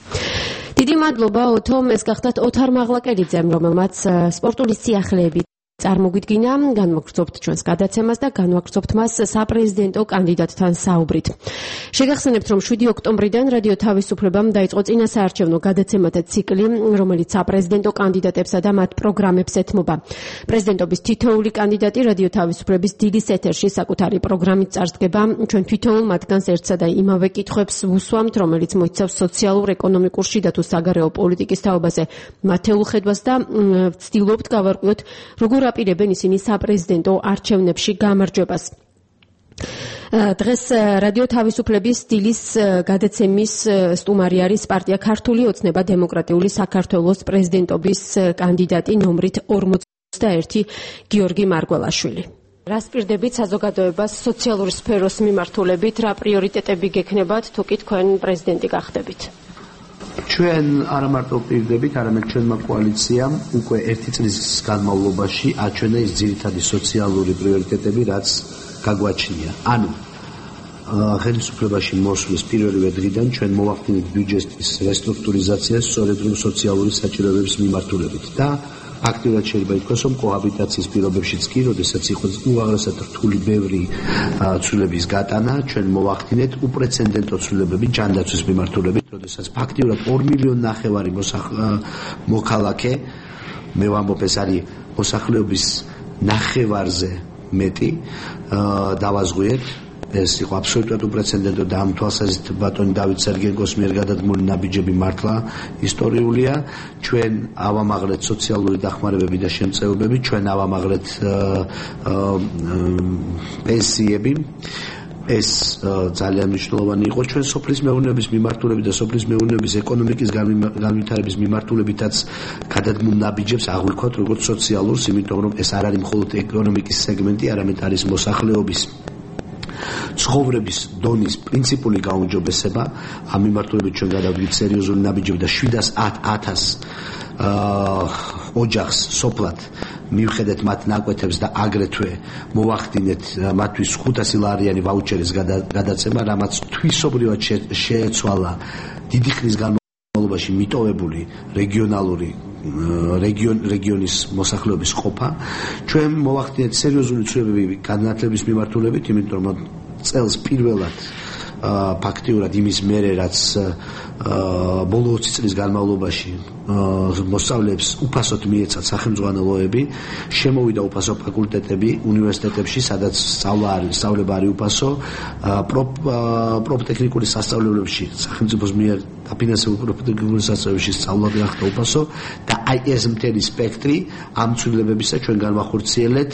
დიდი მადლობა ოთო. ეს გახდათ ოთარ მაღლაკელიძემ, რომელმაც სპორტული სიახლეები წარმოგვიდგინა. განვაგრძობთ ჩვენს გადაცემას და განვაგრძობთ მას საპრეზიდენტო კანდიდატთან საუბრით. შეგახსენებთ, რომ შვიდი ოქტომბრიდან რადიო თავისუფლებამ დაიწყო წინასაარჩევნო გადაცემათა ციკლი, რომელიც საპრეზიდენტო კანდიდატებსა და მათ პროგრამებს ეთმობა. პრეზიდენტობის თითოეული კანდიდატი რადიო თავისუფლების დილის ეთერში საკუთარი პროგრამით წარსდგება. ჩვენ თითოეულ მათგანს ერთსა და იმავე კითხვებს ვუსვამთ, რომელიც მოიცავს სოციალურ, ეკონომიკურ, შიდა თუ საგარეო პოლიტიკის თაობაზე მათეულ ხედვას და ვცდილობთ გავარკვიოთ, როგორ აპირებენ ისინი საპრეზიდენტო არჩევნებში გამარჯვებას. დღეს რადიო თავისუფლების დილის გადაცემის სტუმარი არის პარტია ქართული ოცნება დემოკრატიული საქართველოს პრეზიდენტობის კანდიდატი ნომრით ორმოცდაერთი გიორგი მარგველაშვილი. რას პირდებით საზოგადოებას სოციალური სფეროს მიმართულებით, რა პრიორიტეტები გექნებათ თუ კი თქვენ პრეზიდენტი გახდებით? ჩვენ არა მარტო პირდებით, არამედ ჩვენმა კოალიციამ უკვე ერთი წლის განმავლობაში აჩვენა ის ძირითადი სოციალური პრიორიტეტები, რაც გაგვაჩნია. ანუ ხელისუფლებაში მოსვლის პირველივე დღიდან ჩვენ მოვახდინეთ ბიუჯეტის რესტრუქტურიზაციას სწორედ რომ სოციალური საჭიროებების მიმართულებით და აქტიურად შეიძლება ითქვას, რომ კოჰაბიტაციის პირობებშიც კი, როდესაც იყო უაღრესად რთული ბევრი ცვლილების გატანა, ჩვენ მოვახდინეთ უპრეცედენტო ცვლილებები ჯანდაცვის მიმართულებით, როდესაც ფაქტიურად ორ მილიონი ნახევარი მოქალაქე, მე ვამბობ, ეს არის მოსახლეობის ნახევარზე მეტი, დავაზღვიეთ. ეს იყო აბსოლუტურად უპრეცედენტო და ამ თვალსაზრისით ბატონი დავით სერგენკოს მიერ გადადგმული ნაბიჯები მართლა ისტორიულია. ჩვენ ავამაღლეთ სოციალური დახმარებები და შემწეობები, ჩვენ ავამაღლეთ პენსიები. ეს ძალიან მნიშვნელოვანი იყო ჩვენ სოფლის მეურნეობის მიმართულებით და სოფლის მეურნეობის ეკონომიკის განვითარების მიმართულებითაც გადადგმულ ნაბიჯებს აღვიქვათ როგორც სოციალურს, იმიტომ რომ ეს არ არის მხოლოდ ეკონომიკის სეგმენტი, არამედ არის მოსახლეობის ცხოვრების დონის პრინციპული გაუმჯობესება. ამ მიმართულებით ჩვენ გადავდგით სერიოზული ნაბიჯები და შვიდას ათას ოჯახს სოფლად მივხედეთ მათ ნაკვეთებს და აგრეთვე მოვახდინეთ მათთვის ხუთასი ლარიანი ვაუჩერის გადაცემა, რამაც თვისობრივად შეეცვალა დიდი ხნის განმავლობაში მიტოვებული რეგიონალური რეგიონ რეგიონის მოსახლეობის ყოფა. ჩვენ მოვახდინეთ სერიოზული ცვლილებები განათლების მიმართულებით, იმიტომ რომ წელს პირველად ფაქტიურად იმის მერე რაც ბოლო ოცი წლის განმავლობაში მოსწავლეებს უფასოდ მიეცათ სახელმძღვანელოები, შემოვიდა უფასო ფაკულტეტები უნივერსიტეტებში, სადაც სწავლა არის, სწავლება არის უფასო, პროფტექნიკური სასწავლებლებში სახელმწიფოს მიერ დაფინანსებული პროფტექნიკური სასწავლებლებში სწავლა გახდა უფასო და აი ეს მთელი სპექტრი ამ ცვლილებებისა ჩვენ განვახორციელეთ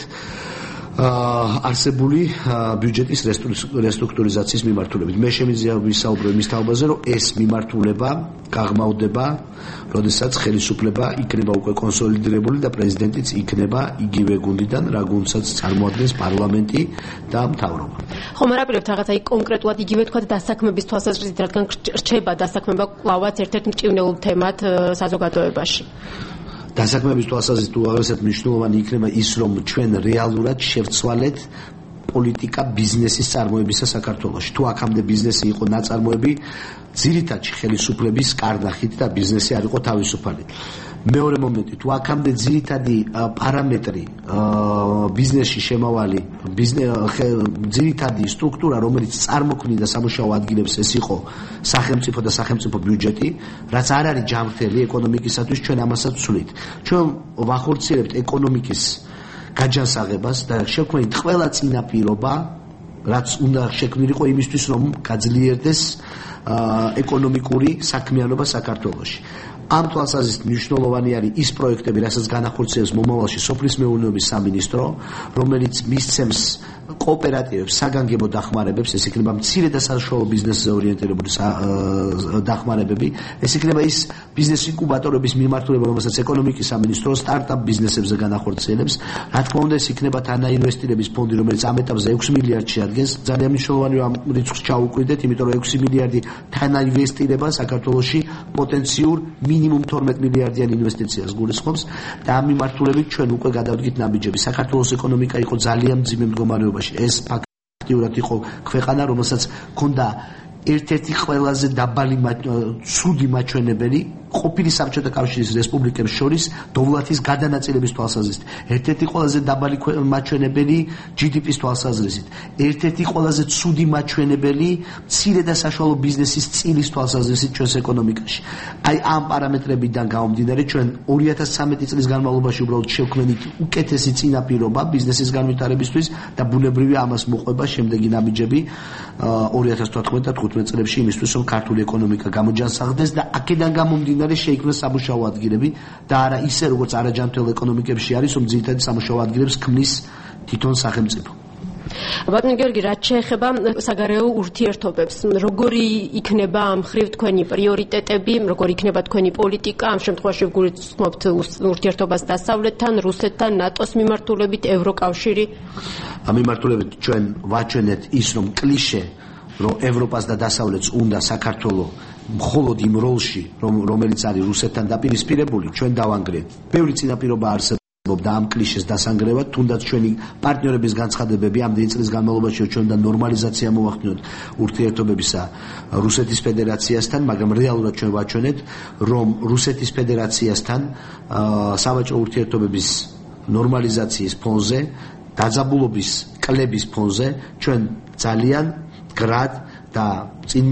არსებული ბიუჯეტის რესტრუქტურიზაციის მიმართულებით. მე შემიძლია ვისაუბრო იმის თაობაზე, რომ ეს მიმართულება გაღმავდება, როდესაც ხელისუფლება იქნება უკვე კონსოლიდირებული და პრეზიდენტიც იქნება იგივე გუნდიდან, რა გუნდსაც წარმოადგენს პარლამენტი და მთავრობა. ხომ არ აპირებთ რაღაცა იქ კონკრეტულად იგივე თქვა დასაქმების თვალსაზრისით, რადგან რჩება დასაქმება კვლავაც ერთ-ერთ მჭივნეულ თემად საზოგადოებაში. დასაქმების თვალსაზრისით უაღრესად მნიშვნელოვანი იქნება ის, რომ ჩვენ რეალურად შევცვალეთ პოლიტიკა ბიზნესის წარმოებისა საქართველოში. თუ აქამდე ბიზნესი იყო ნაწარმოები, ძირითადში ხელისუფლების კარნახით და ბიზნესი არ იყო თავისუფალი. მეორე მომენტი, თუ აქამდე ძირითადი პარამეტრი ბიზნესში შემავალი ძირითადი სტრუქტურა, რომელიც წარმოქმნიდა სამუშაო ადგილებს, ეს იყო სახელმწიფო და სახელმწიფო ბიუჯეტი, რაც არ არის ჯანმრთელი ეკონომიკისათვის, ჩვენ ამასაც ვცვლით. ჩვენ ვახორციელებთ ეკონომიკის გაჯანსაღებას და შექმნით ყველა წინაპირობა, რაც უნდა შექმნილიყო იმისთვის, რომ გაძლიერდეს ეკონომიკური საქმიანობა საქართველოში. ამ თვალსაზრისით მნიშვნელოვანი არის ის პროექტები, რასაც განახორციელებს მომავალში სოფლის მეურნეობის სამინისტრო, რომელიც მისცემს კოოპერატივებს საგანგებო დახმარებებს, ეს იქნება მცირე და საშუალო ბიზნესზე ორიენტირებული დახმარებები, ეს იქნება ის ბიზნეს ინკუბატორების მიმართულება, რომელსაც ეკონომიკის სამინისტრო სტარტაპ ბიზნესებზე განახორციელებს. რა თქმა უნდა, ეს იქნება თანაინვესტირების ფონდი, რომელიც ამ ეტაპზე ექვსი მილიარდში ადგენს. ძალიან მნიშვნელოვანი ამ რიცხვს ჩაუკვირდეთ, იმიტომ რომ ექვსი მილიარდი თანაინვესტირება საქართველოში პოტენციურ მინიმუმ თორმეტ მილიარდიან ინვესტიციას გულისხმობს და ამ მიმართულებით ჩვენ უკვე გადავდგით ნაბიჯები. საქართველოს ეკონომიკა იყო ძალიან მძიმე მდგომარეობაში. ეს ფაქტიურად იყო ქვეყანა, რომელსაც ჰქონდა ერთ-ერთი ყველაზე დაბალი ცუდი მაჩვენებელი ყოფილი საბჭოთა კავშირის რესპუბლიკებს შორის დოვლათის გადანაწილების თვალსაზრისით. ერთ-ერთი ყველაზე დაბალი მაჩვენებელი ჯი დი პის თვალსაზრისით. ერთ-ერთი ყველაზე ცუდი მაჩვენებელი მცირე და საშუალო ბიზნესის წილის თვალსაზრისით ჩვენს ეკონომიკაში. აი ამ პარამეტრებიდან გამომდინარე ჩვენ ორი ათას ცხრამეტი წლის განმავლობაში უბრალოდ შევქმნით უკეთესი წინაპირობა ბიზნესის განვითარებისთვის და ბუნებრივია ამას მოყვება შემდეგი ნაბიჯები ორი ათას თოთხმეტ და თხუთმეტ წლებში იმისთვის, რომ ქართული ეკონომიკა გამოჯანსაღდეს და აქედან გამომდინარე შეიქმნას სამუშაო ადგილები და არა ისე როგორც არაჯანმრთელ ეკონომიკებში არის, რომ ძირითადად სამუშაო ადგილებს ქმნის თვითონ სახელმწიფო. ბატონო გიორგი, რაც შეეხება საგარეო ურთიერთობებს, როგორი იქნება ამ ხრივ თქვენი პრიორიტეტები, როგორი იქნება თქვენი პოლიტიკა, ამ შემთხვევაში ვგულისხმობთ ურთიერთობას დასავლეთთან, რუსეთთან, ნატოს მიმართულებით, ევროკავშირი? ამ მიმართულებით ჩვენ ვაჩვენეთ ის, რომ კლიშე, რომ ევროპას და დასავლეთს უნდა საქართველოს მხოლოდ იმ როლში, რომელიც არის რუსეთთან დაპირისპირებული, ჩვენ დავანგრიეთ. ბევრი წინაპირობა არსებობს და ამ კლიშეს დასანგრევად, თუნდაც ჩვენი პარტნიორების განცხადებები ამდენი წლის განმავლობაში ჩვენ და ნორმალიზაცია მოვახდინოთ ურთიერთობებისა რუსეთის ფედერაციასთან, მაგრამ რეალურად ჩვენ ვაჩვენეთ, რომ რუსეთის ფედერაციასთან სავაჭრო ურთიერთობების ნორმალიზაციის ფონზე, დაძაბულობის კლების ფონზე ჩვენ ძალიან გრად და წინ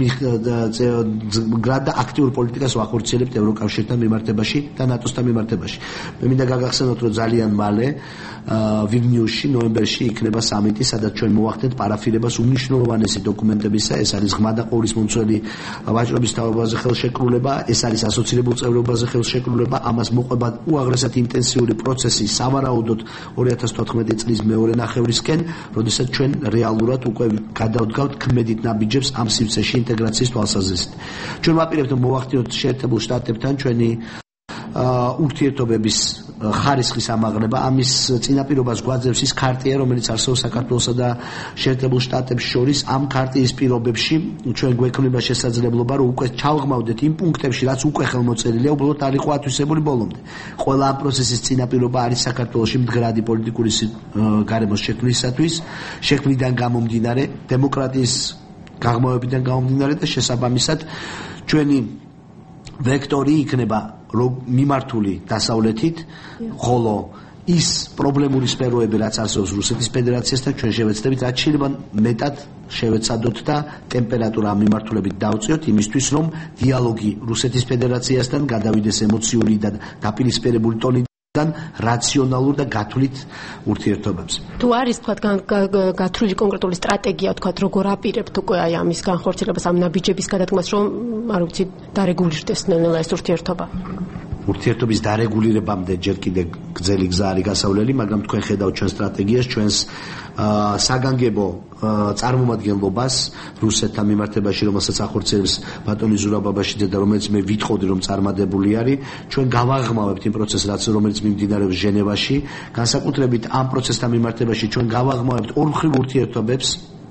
გრად და აქტიურ პოლიტიკას ვახორციელებთ ევროკავშირთან მიმართებაში და ნატოსთან მიმართებაში. მე მინდა გაგახსენოთ, რომ ძალიან მალე ვილნიუსში ნოემბერში იქნება სამიტი, სადაც ჩვენ მოვახდენთ პარაფირებას უმნიშვნელოვანესი დოკუმენტებისა. ეს არის ღრმა და ყოვლისმომცველი ვაჭრობის თავებაზე ხელშეკრულება, ეს არის ასოცირებულ წევრობაზე ხელშეკრულება, ამას მოყვება უაღრესად ინტენსიური პროცესი სავარაუდოდ ორი ათას თოთხმეტი წლის მეორე ნახევრისკენ, როდესაც ჩვენ რეალურად უკვე გადავდგავთ ქმედით ნაბიჯებს ამ სივრცეში ინტეგრაციის თვალსაზრისით. ჩვენ ვაპირებთ მოვახდინოთ შეერთებულ შტატებთან ჩვენი ურთიერთობების ხარისხის ამაღლება. ამის წინაპირობას გვაძლევს ის ქარტია, რომელიც არსებობს საქართველოსა და შეერთებულ შტატებს შორის. ამ ქარტიის პირობებში ჩვენ გვექნება შესაძლებლობა, რომ უკვე ჩავღმავდეთ იმ პუნქტებში, რაც უკვე ხელმოწერილია, უბრალოდ არ იყო ათვისებული ბოლომდე. ყველა ამ პროცესის წინაპირობა არის საქართველოში მდგრადი პოლიტიკური გარემოს შექმნისათვის, შექმნიდან გამომდინარე, დემოკრატიის გაღმავებიდან გამომდინარე და შესაბამისად ჩვენი ვექტორი იქნება მიმართული დასავლეთით, ხოლო ის პრობლემური სფეროები, რაც არსებობს რუსეთის ფედერაციასთან, ჩვენ შევეცდებით რაც შეიძლება მეტად შევეცადოთ და ტემპერატურა ამ მიმართულებით დავწიოთ იმისთვის, რომ დიალოგი რუსეთის ფედერაციასთან გადავიდეს ემოციური და დაპირისპირებული ტონით რაციონალურ და გათვლით ურთიერთობებს. თუ არის თქვა გათვლილი კონკრეტული სტრატეგია, თქვა როგორ აპირებთ უკვე აი ამის განხორციელებას, ამ ნაბიჯების გადადგმას, რომ არ ვიცი დარეგულირდეს ნელ-ნელა ეს ურთიერთობა? ურთიერთობის დარეგულირებამდე ჯერ კიდევ გრძელი გზა არის გასავლელი, მაგრამ თქვენ ხედავთ ჩვენ სტრატეგიას, ჩვენს საგანგებო წარმომადგენლობას რუსეთთან მიმართებაში, რომელსაც ახორციელებს ბატონი ზურაბ ბაბაშიძე და რომელიც მე ვითხოვდი, რომ წარმატებული არის. ჩვენ გავაღრმავებთ იმ პროცესს, რაც რომელიც მიმდინარეობს ჟენევაში. განსაკუთრებით ამ პროცესთან მიმართებაში ჩვენ გავაღრმავებთ ორმხრივ ურთიერთობებს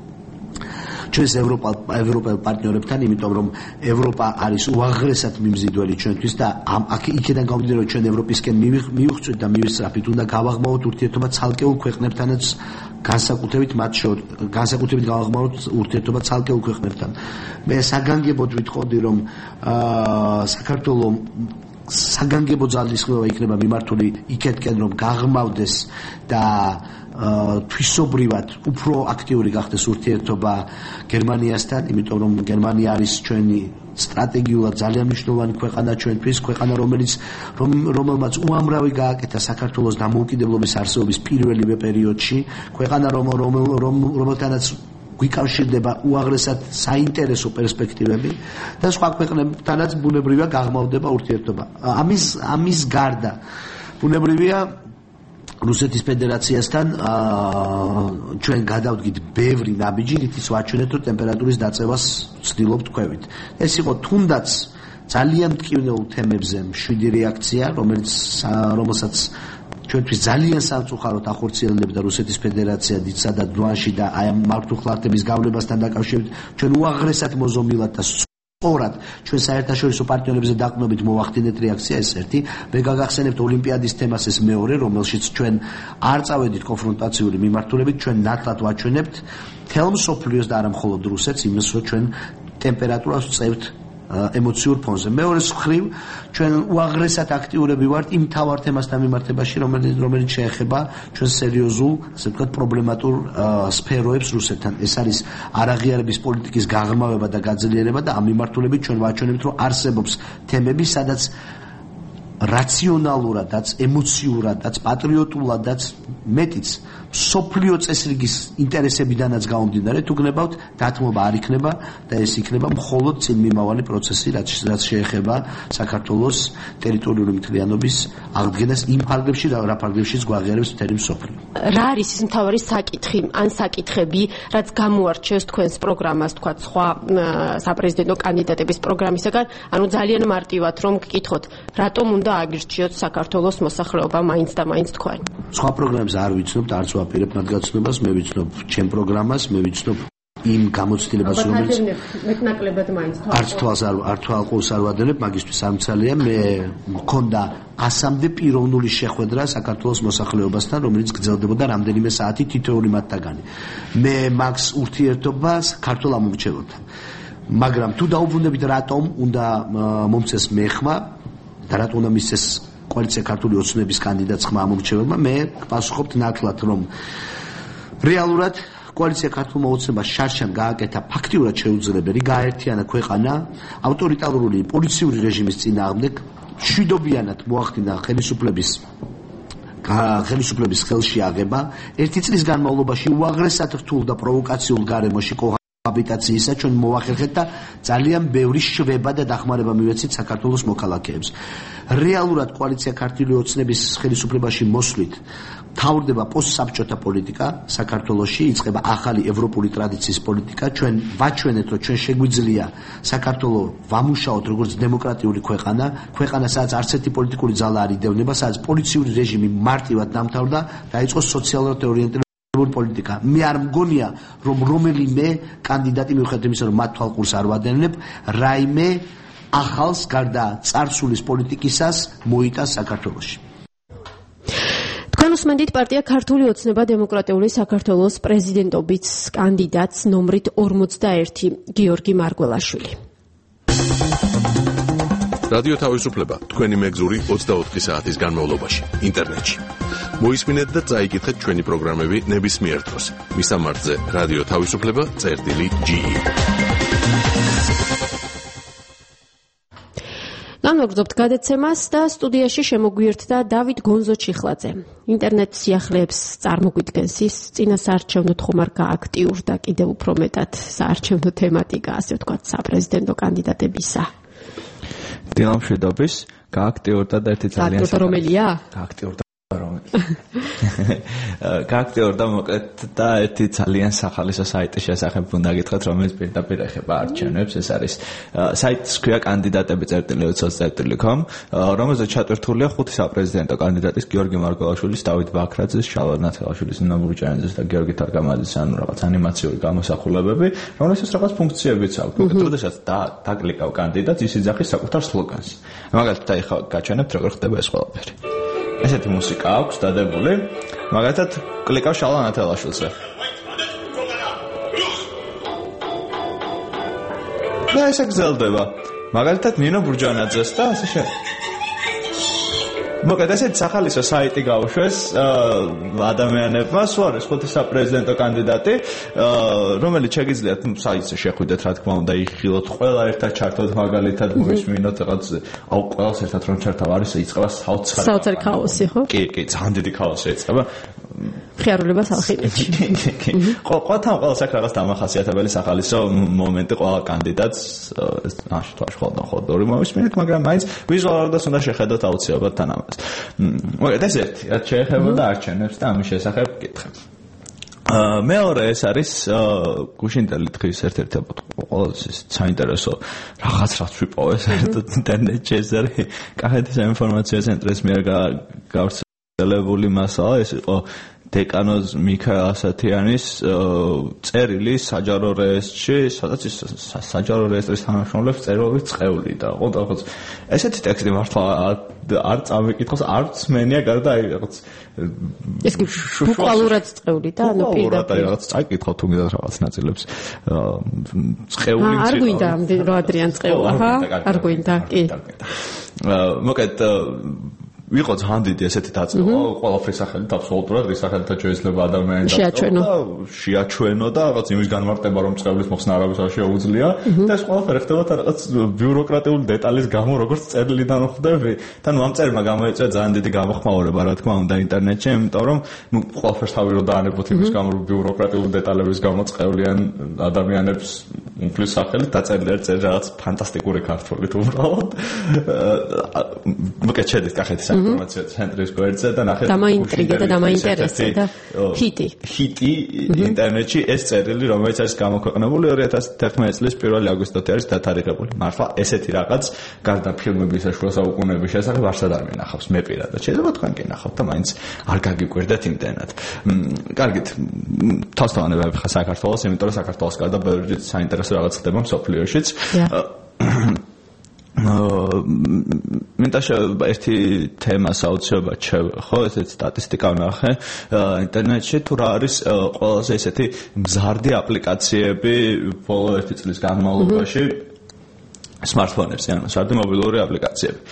ჩვენს ევროპელ პარტნიორებთან, იმიტომ რომ ევროპა არის უაღრესად მიმზიდველი ჩვენთვის და ამ იქიდან გამომდინარე, ჩვენ ევროპისკენ მივხვდით და მივისწრაფით, უნდა გავაღრმავოთ ურთიერთობა ცალკეულ ქვეყნებთანაც, განსაკუთრებით მათ შორის, განსაკუთრებით გავაღრმავოთ ურთიერთობა ცალკეულ ქვეყნებთან. მე საგანგებოდ ვითხოვდი, რომ საქართველოს საგანგებო ძალისხმევა იქნება მიმართული იქეთკენ, რომ გაღრმავდეს და თვისობრივად უფრო აქტიური გახდეს ურთიერთობა გერმანიასთან, იმიტომ რომ გერმანია არის ჩვენი სტრატეგიულად ძალიან მნიშვნელოვანი ქვეყანა ჩვენთვის, ქვეყანა რომელიც რომელმაც უამრავი გააკეთა საქართველოს დამოუკიდებლობის არსებობის პირველივე პერიოდში, ქვეყანა რომელთანაც გვიკავშირდება უაღრესად საინტერესო პერსპექტივები და სხვა ქვეყნებთანაც ბუნებრივია გაღრმავდება ურთიერთობა. ამის ამის გარდა ბუნებრივია რუსეთის ფედერაციასთან ჩვენ გადავდგით ბევრი ნაბიჯი, რითიც ვაჩვენეთ, რომ ტემპერატურის დაწევას ვცდილობთ ქვევით. ეს იყო თუნდაც ძალიან მტკივნეულ თემებზე მშვიდი რეაქცია, რომელიც რომელსაც ჩვენთვის ძალიან სამწუხაროდ ახორციელებდა რუსეთის ფედერაცია დიდსა და დვანში და აი ამ მართლმხლათების გავლებასთან დაკავშირებით ჩვენ უაღრესად მოზომილად და სწორად ჩვენ საერთაშორისო პარტნიორებზე დაყრდნობით მოვახდინეთ რეაქცია, ეს ერთი. მე გაგახსენებთ ოლიმპიადის თემას, ეს მეორე, რომელშიც ჩვენ არ წავედით კონფრონტაციული მიმართულებით, ჩვენ ნათლად ვაჩვენებთ მთელ მსოფლიოს და არა მხოლოდ რუსეთს იმას, რომ ჩვენ ტემპერატურას ვწევთ ემოციურ ფონზე. მეორე მხრივ ჩვენ უაღრესად აქტიურები ვართ იმ თავარ თემასთან მიმართებაში, რომელიც რომელიც შეეხება ჩვენ სერიოზულ, ასე ვთქვათ, პრობლემატურ სფეროებს რუსეთთან. ეს არის არაღიარების პოლიტიკის გაღრმავება და გაძლიერება და ამ მიმართულებით ჩვენ ვაჩვენებთ, რომ არსებობს თემები, სადაც რაციონალურადაც, ემოციურადაც, პატრიოტულადაც მეტიც სოფლიო წესრიგის ინტერესებიდანაც გამომდინარე თუ გნებავთ დათმობა არ იქნება და ეს იქნება მხოლოდ წინმიმავალი პროცესი რაც რაც შეეხება საქართველოს ტერიტორიული მთლიანობის აღდგენას იმ ფარგლებში და რა ფარგლებშიც გვაღიარებს მთელი მსოფლიო. რა არის ის მთავარი საკითხი ან საკითხები რაც გამოარჩევს თქვენს პროგრამას თქვა სხვა საპრეზიდენტო კანდიდატების პროგრამისაგან ანუ ძალიან მარტივად რომ გკითხოთ რატომ უნდა აგირჩიოთ საქართველოს მოსახლეობა მაინც და მაინც თქვენ. სხვა პროგრამებს არ ვიცნობთ არც ვაპირებ მათ გაცნობას მე ვიცნობ ჩემ პროგრამას მე ვიცნობ იმ გამოცდილებას რომელიც მეტნაკლებად მაინც არც თვალს არ არ თვალყურს არ ვადენებ მაგისთვის ამცალია მე მქონდა ასამდე პიროვნული შეხვედრა საქართველოს მოსახლეობასთან რომელიც გრძელდებოდა რამდენიმე საათი თითოეული მათთაგანი მე მაგს ურთიერთობას ქართულ ამომრჩეველთან მაგრამ თუ დაუბრუნდებით რატომ უნდა მომცეს მეხმა და რატომ უნდა მისცეს კოალიცია ქართული ოცნების კანდიდატს ხმა ამომრჩეველმა მე პასუხობთ ნათლად რომ რეალურად კოალიცია ქართულმა ოცნებას შარშან გააკეთა ფაქტიურად შეუძლებელი გააერთიანა ქვეყანა ავტორიტარული პოლიციური რეჟიმის წინააღმდეგ მშვიდობიანად მოახდინა ხელისუფლების ხელისუფლების ხელში აღება ერთი წლის განმავლობაში უაღრესად რთულ და პროვოკაციულ გარემოში კოჰაბიტაციისა ჩვენ მოვახერხეთ და ძალიან ბევრი შვება და დახმარება მივეცით საქართველოს მოქალაქეებს რეალურად კოალიცია ქართული ოცნების ხელისუფლებაში მოსვლით თავდება პოსტსაბჭოთა პოლიტიკა საქართველოში იწყება ახალი ევროპული ტრადიციის პოლიტიკა ჩვენ ვაჩვენეთ რომ ჩვენ შეგვიძლია საქართველო ვამუშაოთ როგორც დემოკრატიული ქვეყანა ქვეყანა სადაც არც ერთი პოლიტიკური ძალა არ იდევნება სადაც პოლიციური რეჟიმი მარტივად დამთავრდა დაიწყო სოციალურად ორიენტირებული პოლიტიკა მე არ მგონია რომ რომელიმე კანდიდატი მიუხედავად იმისა რომ მათ თვალყურს არ ვადენებ რაიმე ახალს გარდა წარსულის პოლიტიკისას მოიტანს საქართველოში უსმენთ პარტია ქართული ოცნება დემოკრატიული საქართველოს პრეზიდენტობის კანდიდატს ნომრით ორმოცდაერთი გიორგი მარგველაშვილი. რადიო თავისუფლება თქვენი მეგზური ოცდაოთხი საათის განმავლობაში ინტერნეტში. მოისმინეთ და წაიკითხეთ ჩვენი პროგრამები ნებისმიერ დროს. მისამართზე რადიო თავისუფლება წერტილი ჯი ი. განვაგრძობთ გადაცემას და სტუდიაში შემოგვიერთდა დავით გონზო-ჩიხლაძე. ინტერნეტ სიახლეებს წარმოგვიდგენს ის წინასაარჩევნო ხომარ გააქტიურდა კიდევ უფრო მეტად საარჩევნო თემატიკა, ასე ვთქვათ, საფრეზიდენტო კანდიდატებისა. დილამშვიდობის, გააქტიურდა და ერთი ძალიან რომელია? გააქტიურდა გააქტიურდა მოკლედ და ერთი ძალიან სახალისო საიტის შესახებ უნდა გითხრათ, რომელიც პირდაპირ ეხება არჩევნებს. ეს არის საიტის ქვია კანდიდატები წერტილი ოცდაოთხი კომ, რომელზეც ჩატვირთულია ხუთი საპრეზიდენტო კანდიდატის გიორგი მარგველაშვილის, დავით ბაქრაძის, შალვა ნათელაშვილის, ნინო ბრუჭიანიძის და გიორგი თარგამაძის ანუ რაღაც ანიმაციური გამოსახულებები, რომელსაც რაღაც ფუნქციებიც აქვს. მოკლედ, როდესაც დაკლიკავ კანდიდატს, ის იძახის საკუთარ სლოგანს. მაგალითად, ახლა გაჩვენებთ როგორ ხდება ეს ყველაფერი. ესეთი მუსიკა აქვს დადებული. მაგალითად, კლიკავ შალვა ნათელაშვილზე. და ესე გრძელდება. მაგალითად, ნინო ბრუჭიანიძეს და ასე შე. მოკლედ, ესეთი სახალისო საიტი გაუშვეს ადამიანებმა, სულ არის ხუთი საპრეზიდენტო კანდიდატი, რომელიც შეგიძლიათ საიტზე შეხვიდეთ, რა თქმა უნდა, იხილოთ, ყველა ერთად ჩართოთ, მაგალითად, მოისმინოთ რაღაც, აუ, ყველას ერთად რომ ჩართავ არის, იწყება საოცარი საოცარი ქაოსი, ხო? კი, კი, ძალიან დიდი ქაოსი იწყება. ხიარულებას ალხინეთში. ყოველთან ყველას აქ რაღაც დამახასიათებელი სახალისო მომენტი ყველა კანდიდატს აშ თვაშ ხოლმე ხოლმე მომისმინეთ, მაგრამ მაინც ვიზუალურადაც უნდა შეხედოთ აუცილებლად თან ამას. მოკლედ ეს ერთი, რაც შეეხებოდა არჩევნებს და ამის შესახებ გითხებ. მეორე ეს არის გუშინდელი დღის ერთ-ერთი ყველაზე საინტერესო რაღაც რაც ვიპოვე საერთოდ ინტერნეტში ეს არის კახეთის საინფორმაციო ცენტრის მიერ გავრცელებული მასალა ეს იყო დეკანოზ მიქაელ ასათიანის წერილი საჯარო რეესტრში, სადაც ის საჯარო რეესტრის თანამშრომლებს წერილობით წეული და ყოველთვის ესეთი ტექსტი მართლა არ წამიკითხოს, არც მენია გარდა აი რაღაც ეს კი ბუკვალურად წეული და ანუ პირდაპირ რაღაც წაიკითხავ თუ გინდა რაღაც ნაწილებს წეული არ გვინდა რომ ადრიან წეულა, ხა? არ გვინდა, კი. მოკლედ იყო ძალიან დიდი ესეთი დაწყება, ყველაფრის სახელით აბსოლუტურად რის სახელითაც შეიძლება ადამიანი შეაჩვენო და შეაჩვენო და რაღაც იმის განმარტება რომ წყებლის მოხსნა არავის არ შეუძლია და ეს ყველაფერი ხდება რაღაც ბიუროკრატიული დეტალის გამო, როგორც წერილიდან ხვდები. თან ამ წერილმა გამოიწვია ძალიან დიდი გამოხმაურება, რა თქმა უნდა, ინტერნეტში, იმიტომ რომ ნუ ყველაფერს თავი რო დაანებოთ იმის გამო, რომ ბიუროკრატიული დეტალების გამო წყევლიან ადამიანებს უმფლის სახელით დაწერილი ერთ წერილი რაღაც ფანტასტიკური ქართულით უბრალოდ. მოკეთ შედით კახეთის ინფორმაცია ცენტრის გვერდზე და ნახეთ დამაინტრიგა და დამაინტერესა და ჰიტი ჰიტი ინტერნეტში ეს წერილი რომელიც არის გამოქვეყნებული ორი ათას თერთმეტი წლის პირველი აგვისტოში არის დათარიღებული. მართლა ესეთი რაღაც გარდა ფილმების და შუა საუკუნეების შესახებ არსად არ მინახავს მე პირადად. შეიძლება თქვენ კი ნახავთ და მაინც არ გაგიკვირდეთ იმდენად. კარგით, თავსთავად ვაფხა საქართველოს, იმიტომ რომ საქართველოს გარდა ბევრი საინტერესო რაღაც ხდება მსოფლიოშიც. მინდა ერთი თემა საოცრება ჩევ, ხო, ესეთ სტატისტიკა ვნახე ინტერნეტში თუ რა არის ყველაზე ესეთი მზარდი აპლიკაციები ბოლო ერთი წლის განმავლობაში smartphone-ებში, ანუ მზარდი მობილური აპლიკაციები.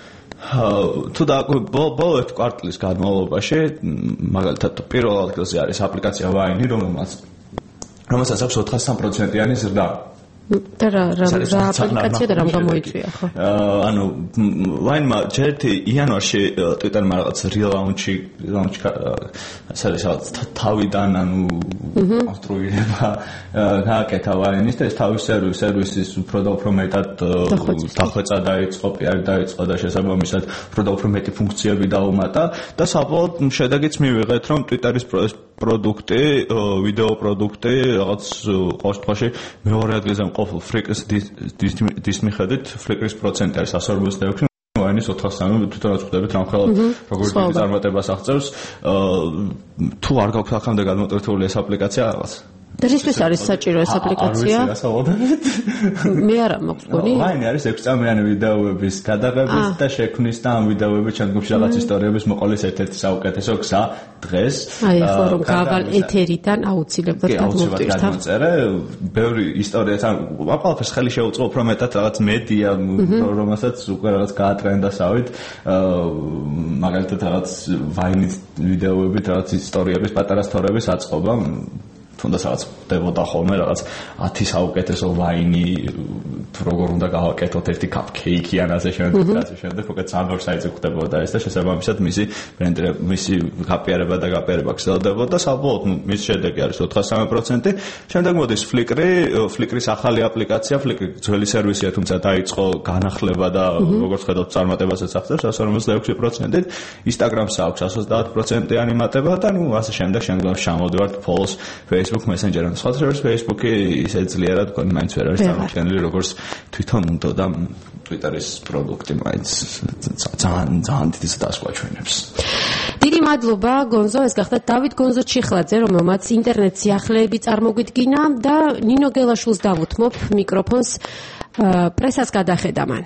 თუ და ბოლო ერთი კვარტლის განმავლობაში მაგალითად პირველ ადგილზე არის აპლიკაცია Vine, რომელმაც რომელსაც აქვს ოთხასი სამი პროცენტიანი ზრდა. და რა რა რა აპლიკაცია და რამ გამოიწვია ხო? ანუ Vine-მა ჯერტი იანვარში Twitter-მა რაღაც relaunch-ი launch სადაც თავიდან ანუ კონსტრუირება გააკეთა Vine-ის და ეს თავის სერვისის უფრო და უფრო მეტად დახვეწა დაიწყო, პიარი დაიწყო და შესაბამისად უფრო და უფრო მეტი ფუნქციები დაუმატა და საბოლოოდ შედეგიც მივიღეთ რომ Twitter-ის პროდუქტი, ვიდეო პროდუქტი რაღაც ყოველ შემთხვევაში მეორე ადგილზე ყოფილ Flickr-ის დის მიხედვით Flickr-ის პროცენტი არის εκατს ორმოცდაექვსი, Vine-ის ოთხასი სამი, თვითონაც ხვდებით რამხელა როგორ დიდი წარმატებას აღწევს. თუ არ გაქვთ ახამდე გადმოტვირთული ეს აპლიკაცია რაღაც და რისთვის არის საჭირო ეს აპლიკაცია? არ ვიცი, გასაუბრებით. მე არა მაქვს გონი. Vine არის ექვსი წამიანი ვიდეოების გადაღების და შექმნის და ამ ვიდეოების შემდგომში რაღაც ისტორიების მოყოლის ერთ-ერთი საუკეთესო გზა დღეს. აი, ხო, რომ გავალ ეთერიდან აუცილებლად გადმოვტირთა. ბევრი ისტორია, ან ყველაფერს ხელი შეუწყო უფრო მეტად რაღაც მედია, რომელსაც უკვე რაღაც გაატრენდასავით. მაგალითად რაღაც Vine-ის ვიდეოებით რაღაც ისტორიების პატარა სტორიების აწყობა თუნდაც რაღაც ხდებოდა ხოლმე რაღაც ათი საუკეთესო Vine-ი როგორ უნდა გავაკეთოთ ერთი cupcake-ი ან ასე შემდეგ და ასე შემდეგ უკვე ძალიან საიტზე ხდებოდა ეს და შესაბამისად მისი ბრენდი მისი გაპიარება და გაპიარება გრძელდებოდა საბოლოოდ მის შედეგი არის ოთხასი სამი პროცენტი. შემდეგ მოდის Flickr-ი, Flickr-ის ახალი აპლიკაცია, Flickr ძველი სერვისია, თუმცა დაიწყო განახლება და როგორც ხედავთ წარმატებასაც აღწევს εκατს ორმოცდაექვსი პროცენტით. Instagram-ს აქვს εκατს ოცდაათ პროცენტიანი მატება და ნუ ასე შემდეგ შემდგომ შემოვდივართ Polls, Facebook Messenger-თან. სხვა სერვერს Facebook-ი ისე ძლიერად გქონი მაინც ვერ არის წარმოქმნილი როგორც თვითონ უნდა და Twitter-ის პროდუქტი მაინც ძალიან ძალიან დიდი დასკვა ჩვენებს. დიდი მადლობა გონზო, ეს გახდა დავით გონზო ჩიხლაძე, რომელმაც ინტერნეტ სიახლეები წარმოგვიდგინა და ნინო გელაშვილს დავუთმობ მიკროფონს პრესას გადახედა მან.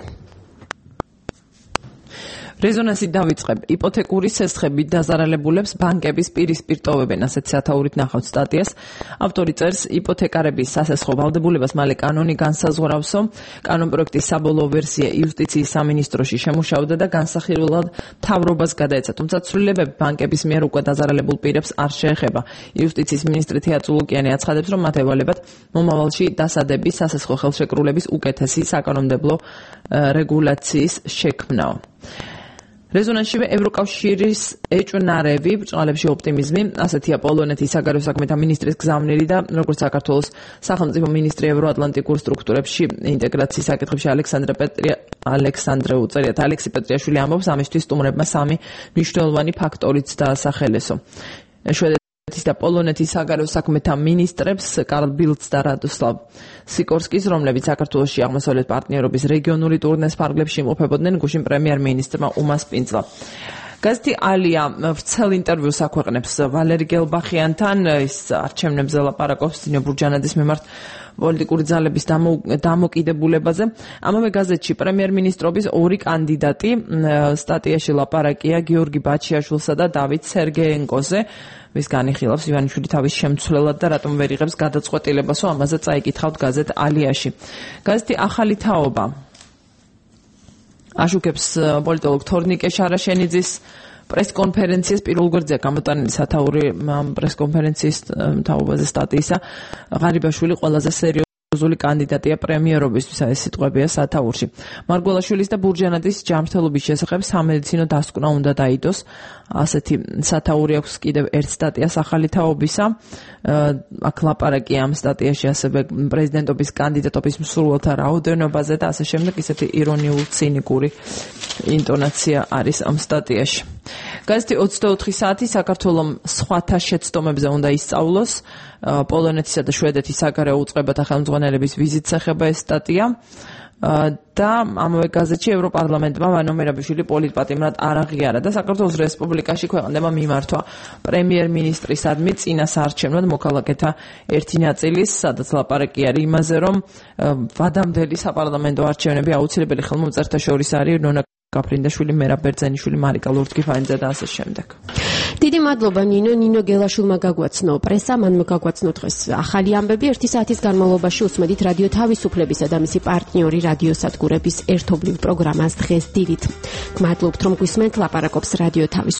რეზონანსი დავიწყებ. იპოთეკური სესხები დაზარალებულებს ბანკების პირისპირ ტოვებენ, ასეთ სათაურით ნახავთ სტატიას. ავტორი წერს, იპოთეკარების სასესხო ვალდებულებას მალე კანონი განსაზღვრავსო. კანონპროექტის საბოლოო ვერსია იუსტიციის სამინისტროში შემუშავდა და განსახილველად მთავრობას გადაეცა, თუმცა ცვლილებები ბანკების მიერ უკვე დაზარალებულ პირებს არ შეეხება. იუსტიციის მინისტრი თეატრო ლუკიანი აცხადებს, რომ მათ ევალებათ მომავალში დასადების სასესხო ხელშეკრულების უკეთესი საკანონმდებლო რეგულაციის შექმნაო. რეზონანსშივე ევროკავშირის ეჭვნარევი, ბრჭყალებში ოპტიმიზმი, ასეთია პოლონეთის საგარეო საქმეთა მინისტრის გზავნილი და როგორც საქართველოს სახელმწიფო მინისტრი ევროატლანტიკურ სტრუქტურებში ინტეგრაციის საკითხებში ალექსანდრე პეტრია ალექსანდრე უწერიათ ალექსი პეტრიაშვილი ამბობს, ამისთვის სტუმრებმა სამი მნიშვნელოვანი ფაქტორიც დაასახელესო. შვედეთის და პოლონეთის საგარეო საქმეთა მინისტრებს კარლ ბილდს და რადოსლავ სიკორსკის, რომლებიც საქართველოში აღმოსავლეთ პარტნიორობის რეგიონული ტურნეს ფარგლებში იმყოფებოდნენ, გუშინ პრემიერ-მინისტრმა უმას პინძლა. გაზეთი ალია ვრცელ ინტერვიუს აქვეყნებს ვალერი გელბახიანთან, ის არჩევნებზე ლაპარაკობს ძინო ბურჯანაძის მიმართ პოლიტიკური ძალების დამოკიდებულებაზე. ამავე გაზეთში პრემიერ-მინისტრობის ორი კანდიდატი სტატიაში ლაპარაკია გიორგი ბაჩიაშვილსა და დავით სერგეენკოზე. ვის განიხილავს ივანიშვილი თავის შემცვლელად და რატომ ვერ იღებს გადაწყვეტილებასო, ამაზე წაიკითხავთ გაზეთ ალიაში. გაზეთი ახალი თაობა აშუქებს პოლიტოლოგ თორნიკე შარაშენიძის პრესკონფერენციას პირველ გვერდზე გამოტანილი სათაური პრესკონფერენციის თაობაზე სტატიისა ღარიბაშვილი ყველაზე სერიოზული კანდიდატია პრემიერობისთვის ეს სიტყვებია სათაურში. მარგველაშვილის და ბურჯანაძის ჯანმრთელობის შესახებ სამედიცინო დასკვნა უნდა დაიდოს. ასეთი სათაური აქვს კიდევ ერთ სტატიას ახალი თაობისა. აქ ლაპარაკია ამ სტატიაში ასევე პრეზიდენტობის კანდიდატობის მსურველთა რაოდენობაზე და ასე შემდეგ ისეთი ირონიული ცინიკური ინტონაცია არის ამ სტატიაში. გაზეთი ოცდაოთხი საათი საქართველოს სხვათა შეცდომებზე უნდა ისწავლოს. პოლონეთისა და შვედეთის საგარეო უწყებათა ხელმძღვანელების ვიზიტს ეხება ეს სტატია. და ამავე გაზეთში ევროპარლამენტმა ვანო მერაბიშვილი პოლიტპატიმრად არ აღიარა და საქართველოს რესპუბლიკაში ქვეყნდება მიმართვა პრემიერ-მინისტრისადმი წინა საარჩევნოდ მოქალაქეთა ერთი ნაწილის, სადაც ლაპარაკი არის იმაზე, რომ ვადამდელი საპარლამენტო არჩევნები აუცილებელი ხელმომწერთა შორის არის ნონა გაფრინდაშვილი, მერაბ ბერძენიშვილი, მარიკა ლურჯგიფანიძე და ასე შემდეგ. დიდი მადლობა ნინო, ნინო გელაშვილმა გაგვაცნო პრესა, მანმა გაგვაცნო დღეს ახალი ამბები. ერთი საათის განმავლობაში უსმედით რადიო თავისუფლებისა და მისი პარტნიორი რადიოსადგურების ერთობლივ პროგრამას დღეს დილით. გმადლობთ, რომ გვისმენთ, ლაპარაკობს რადიო თავისუფლება.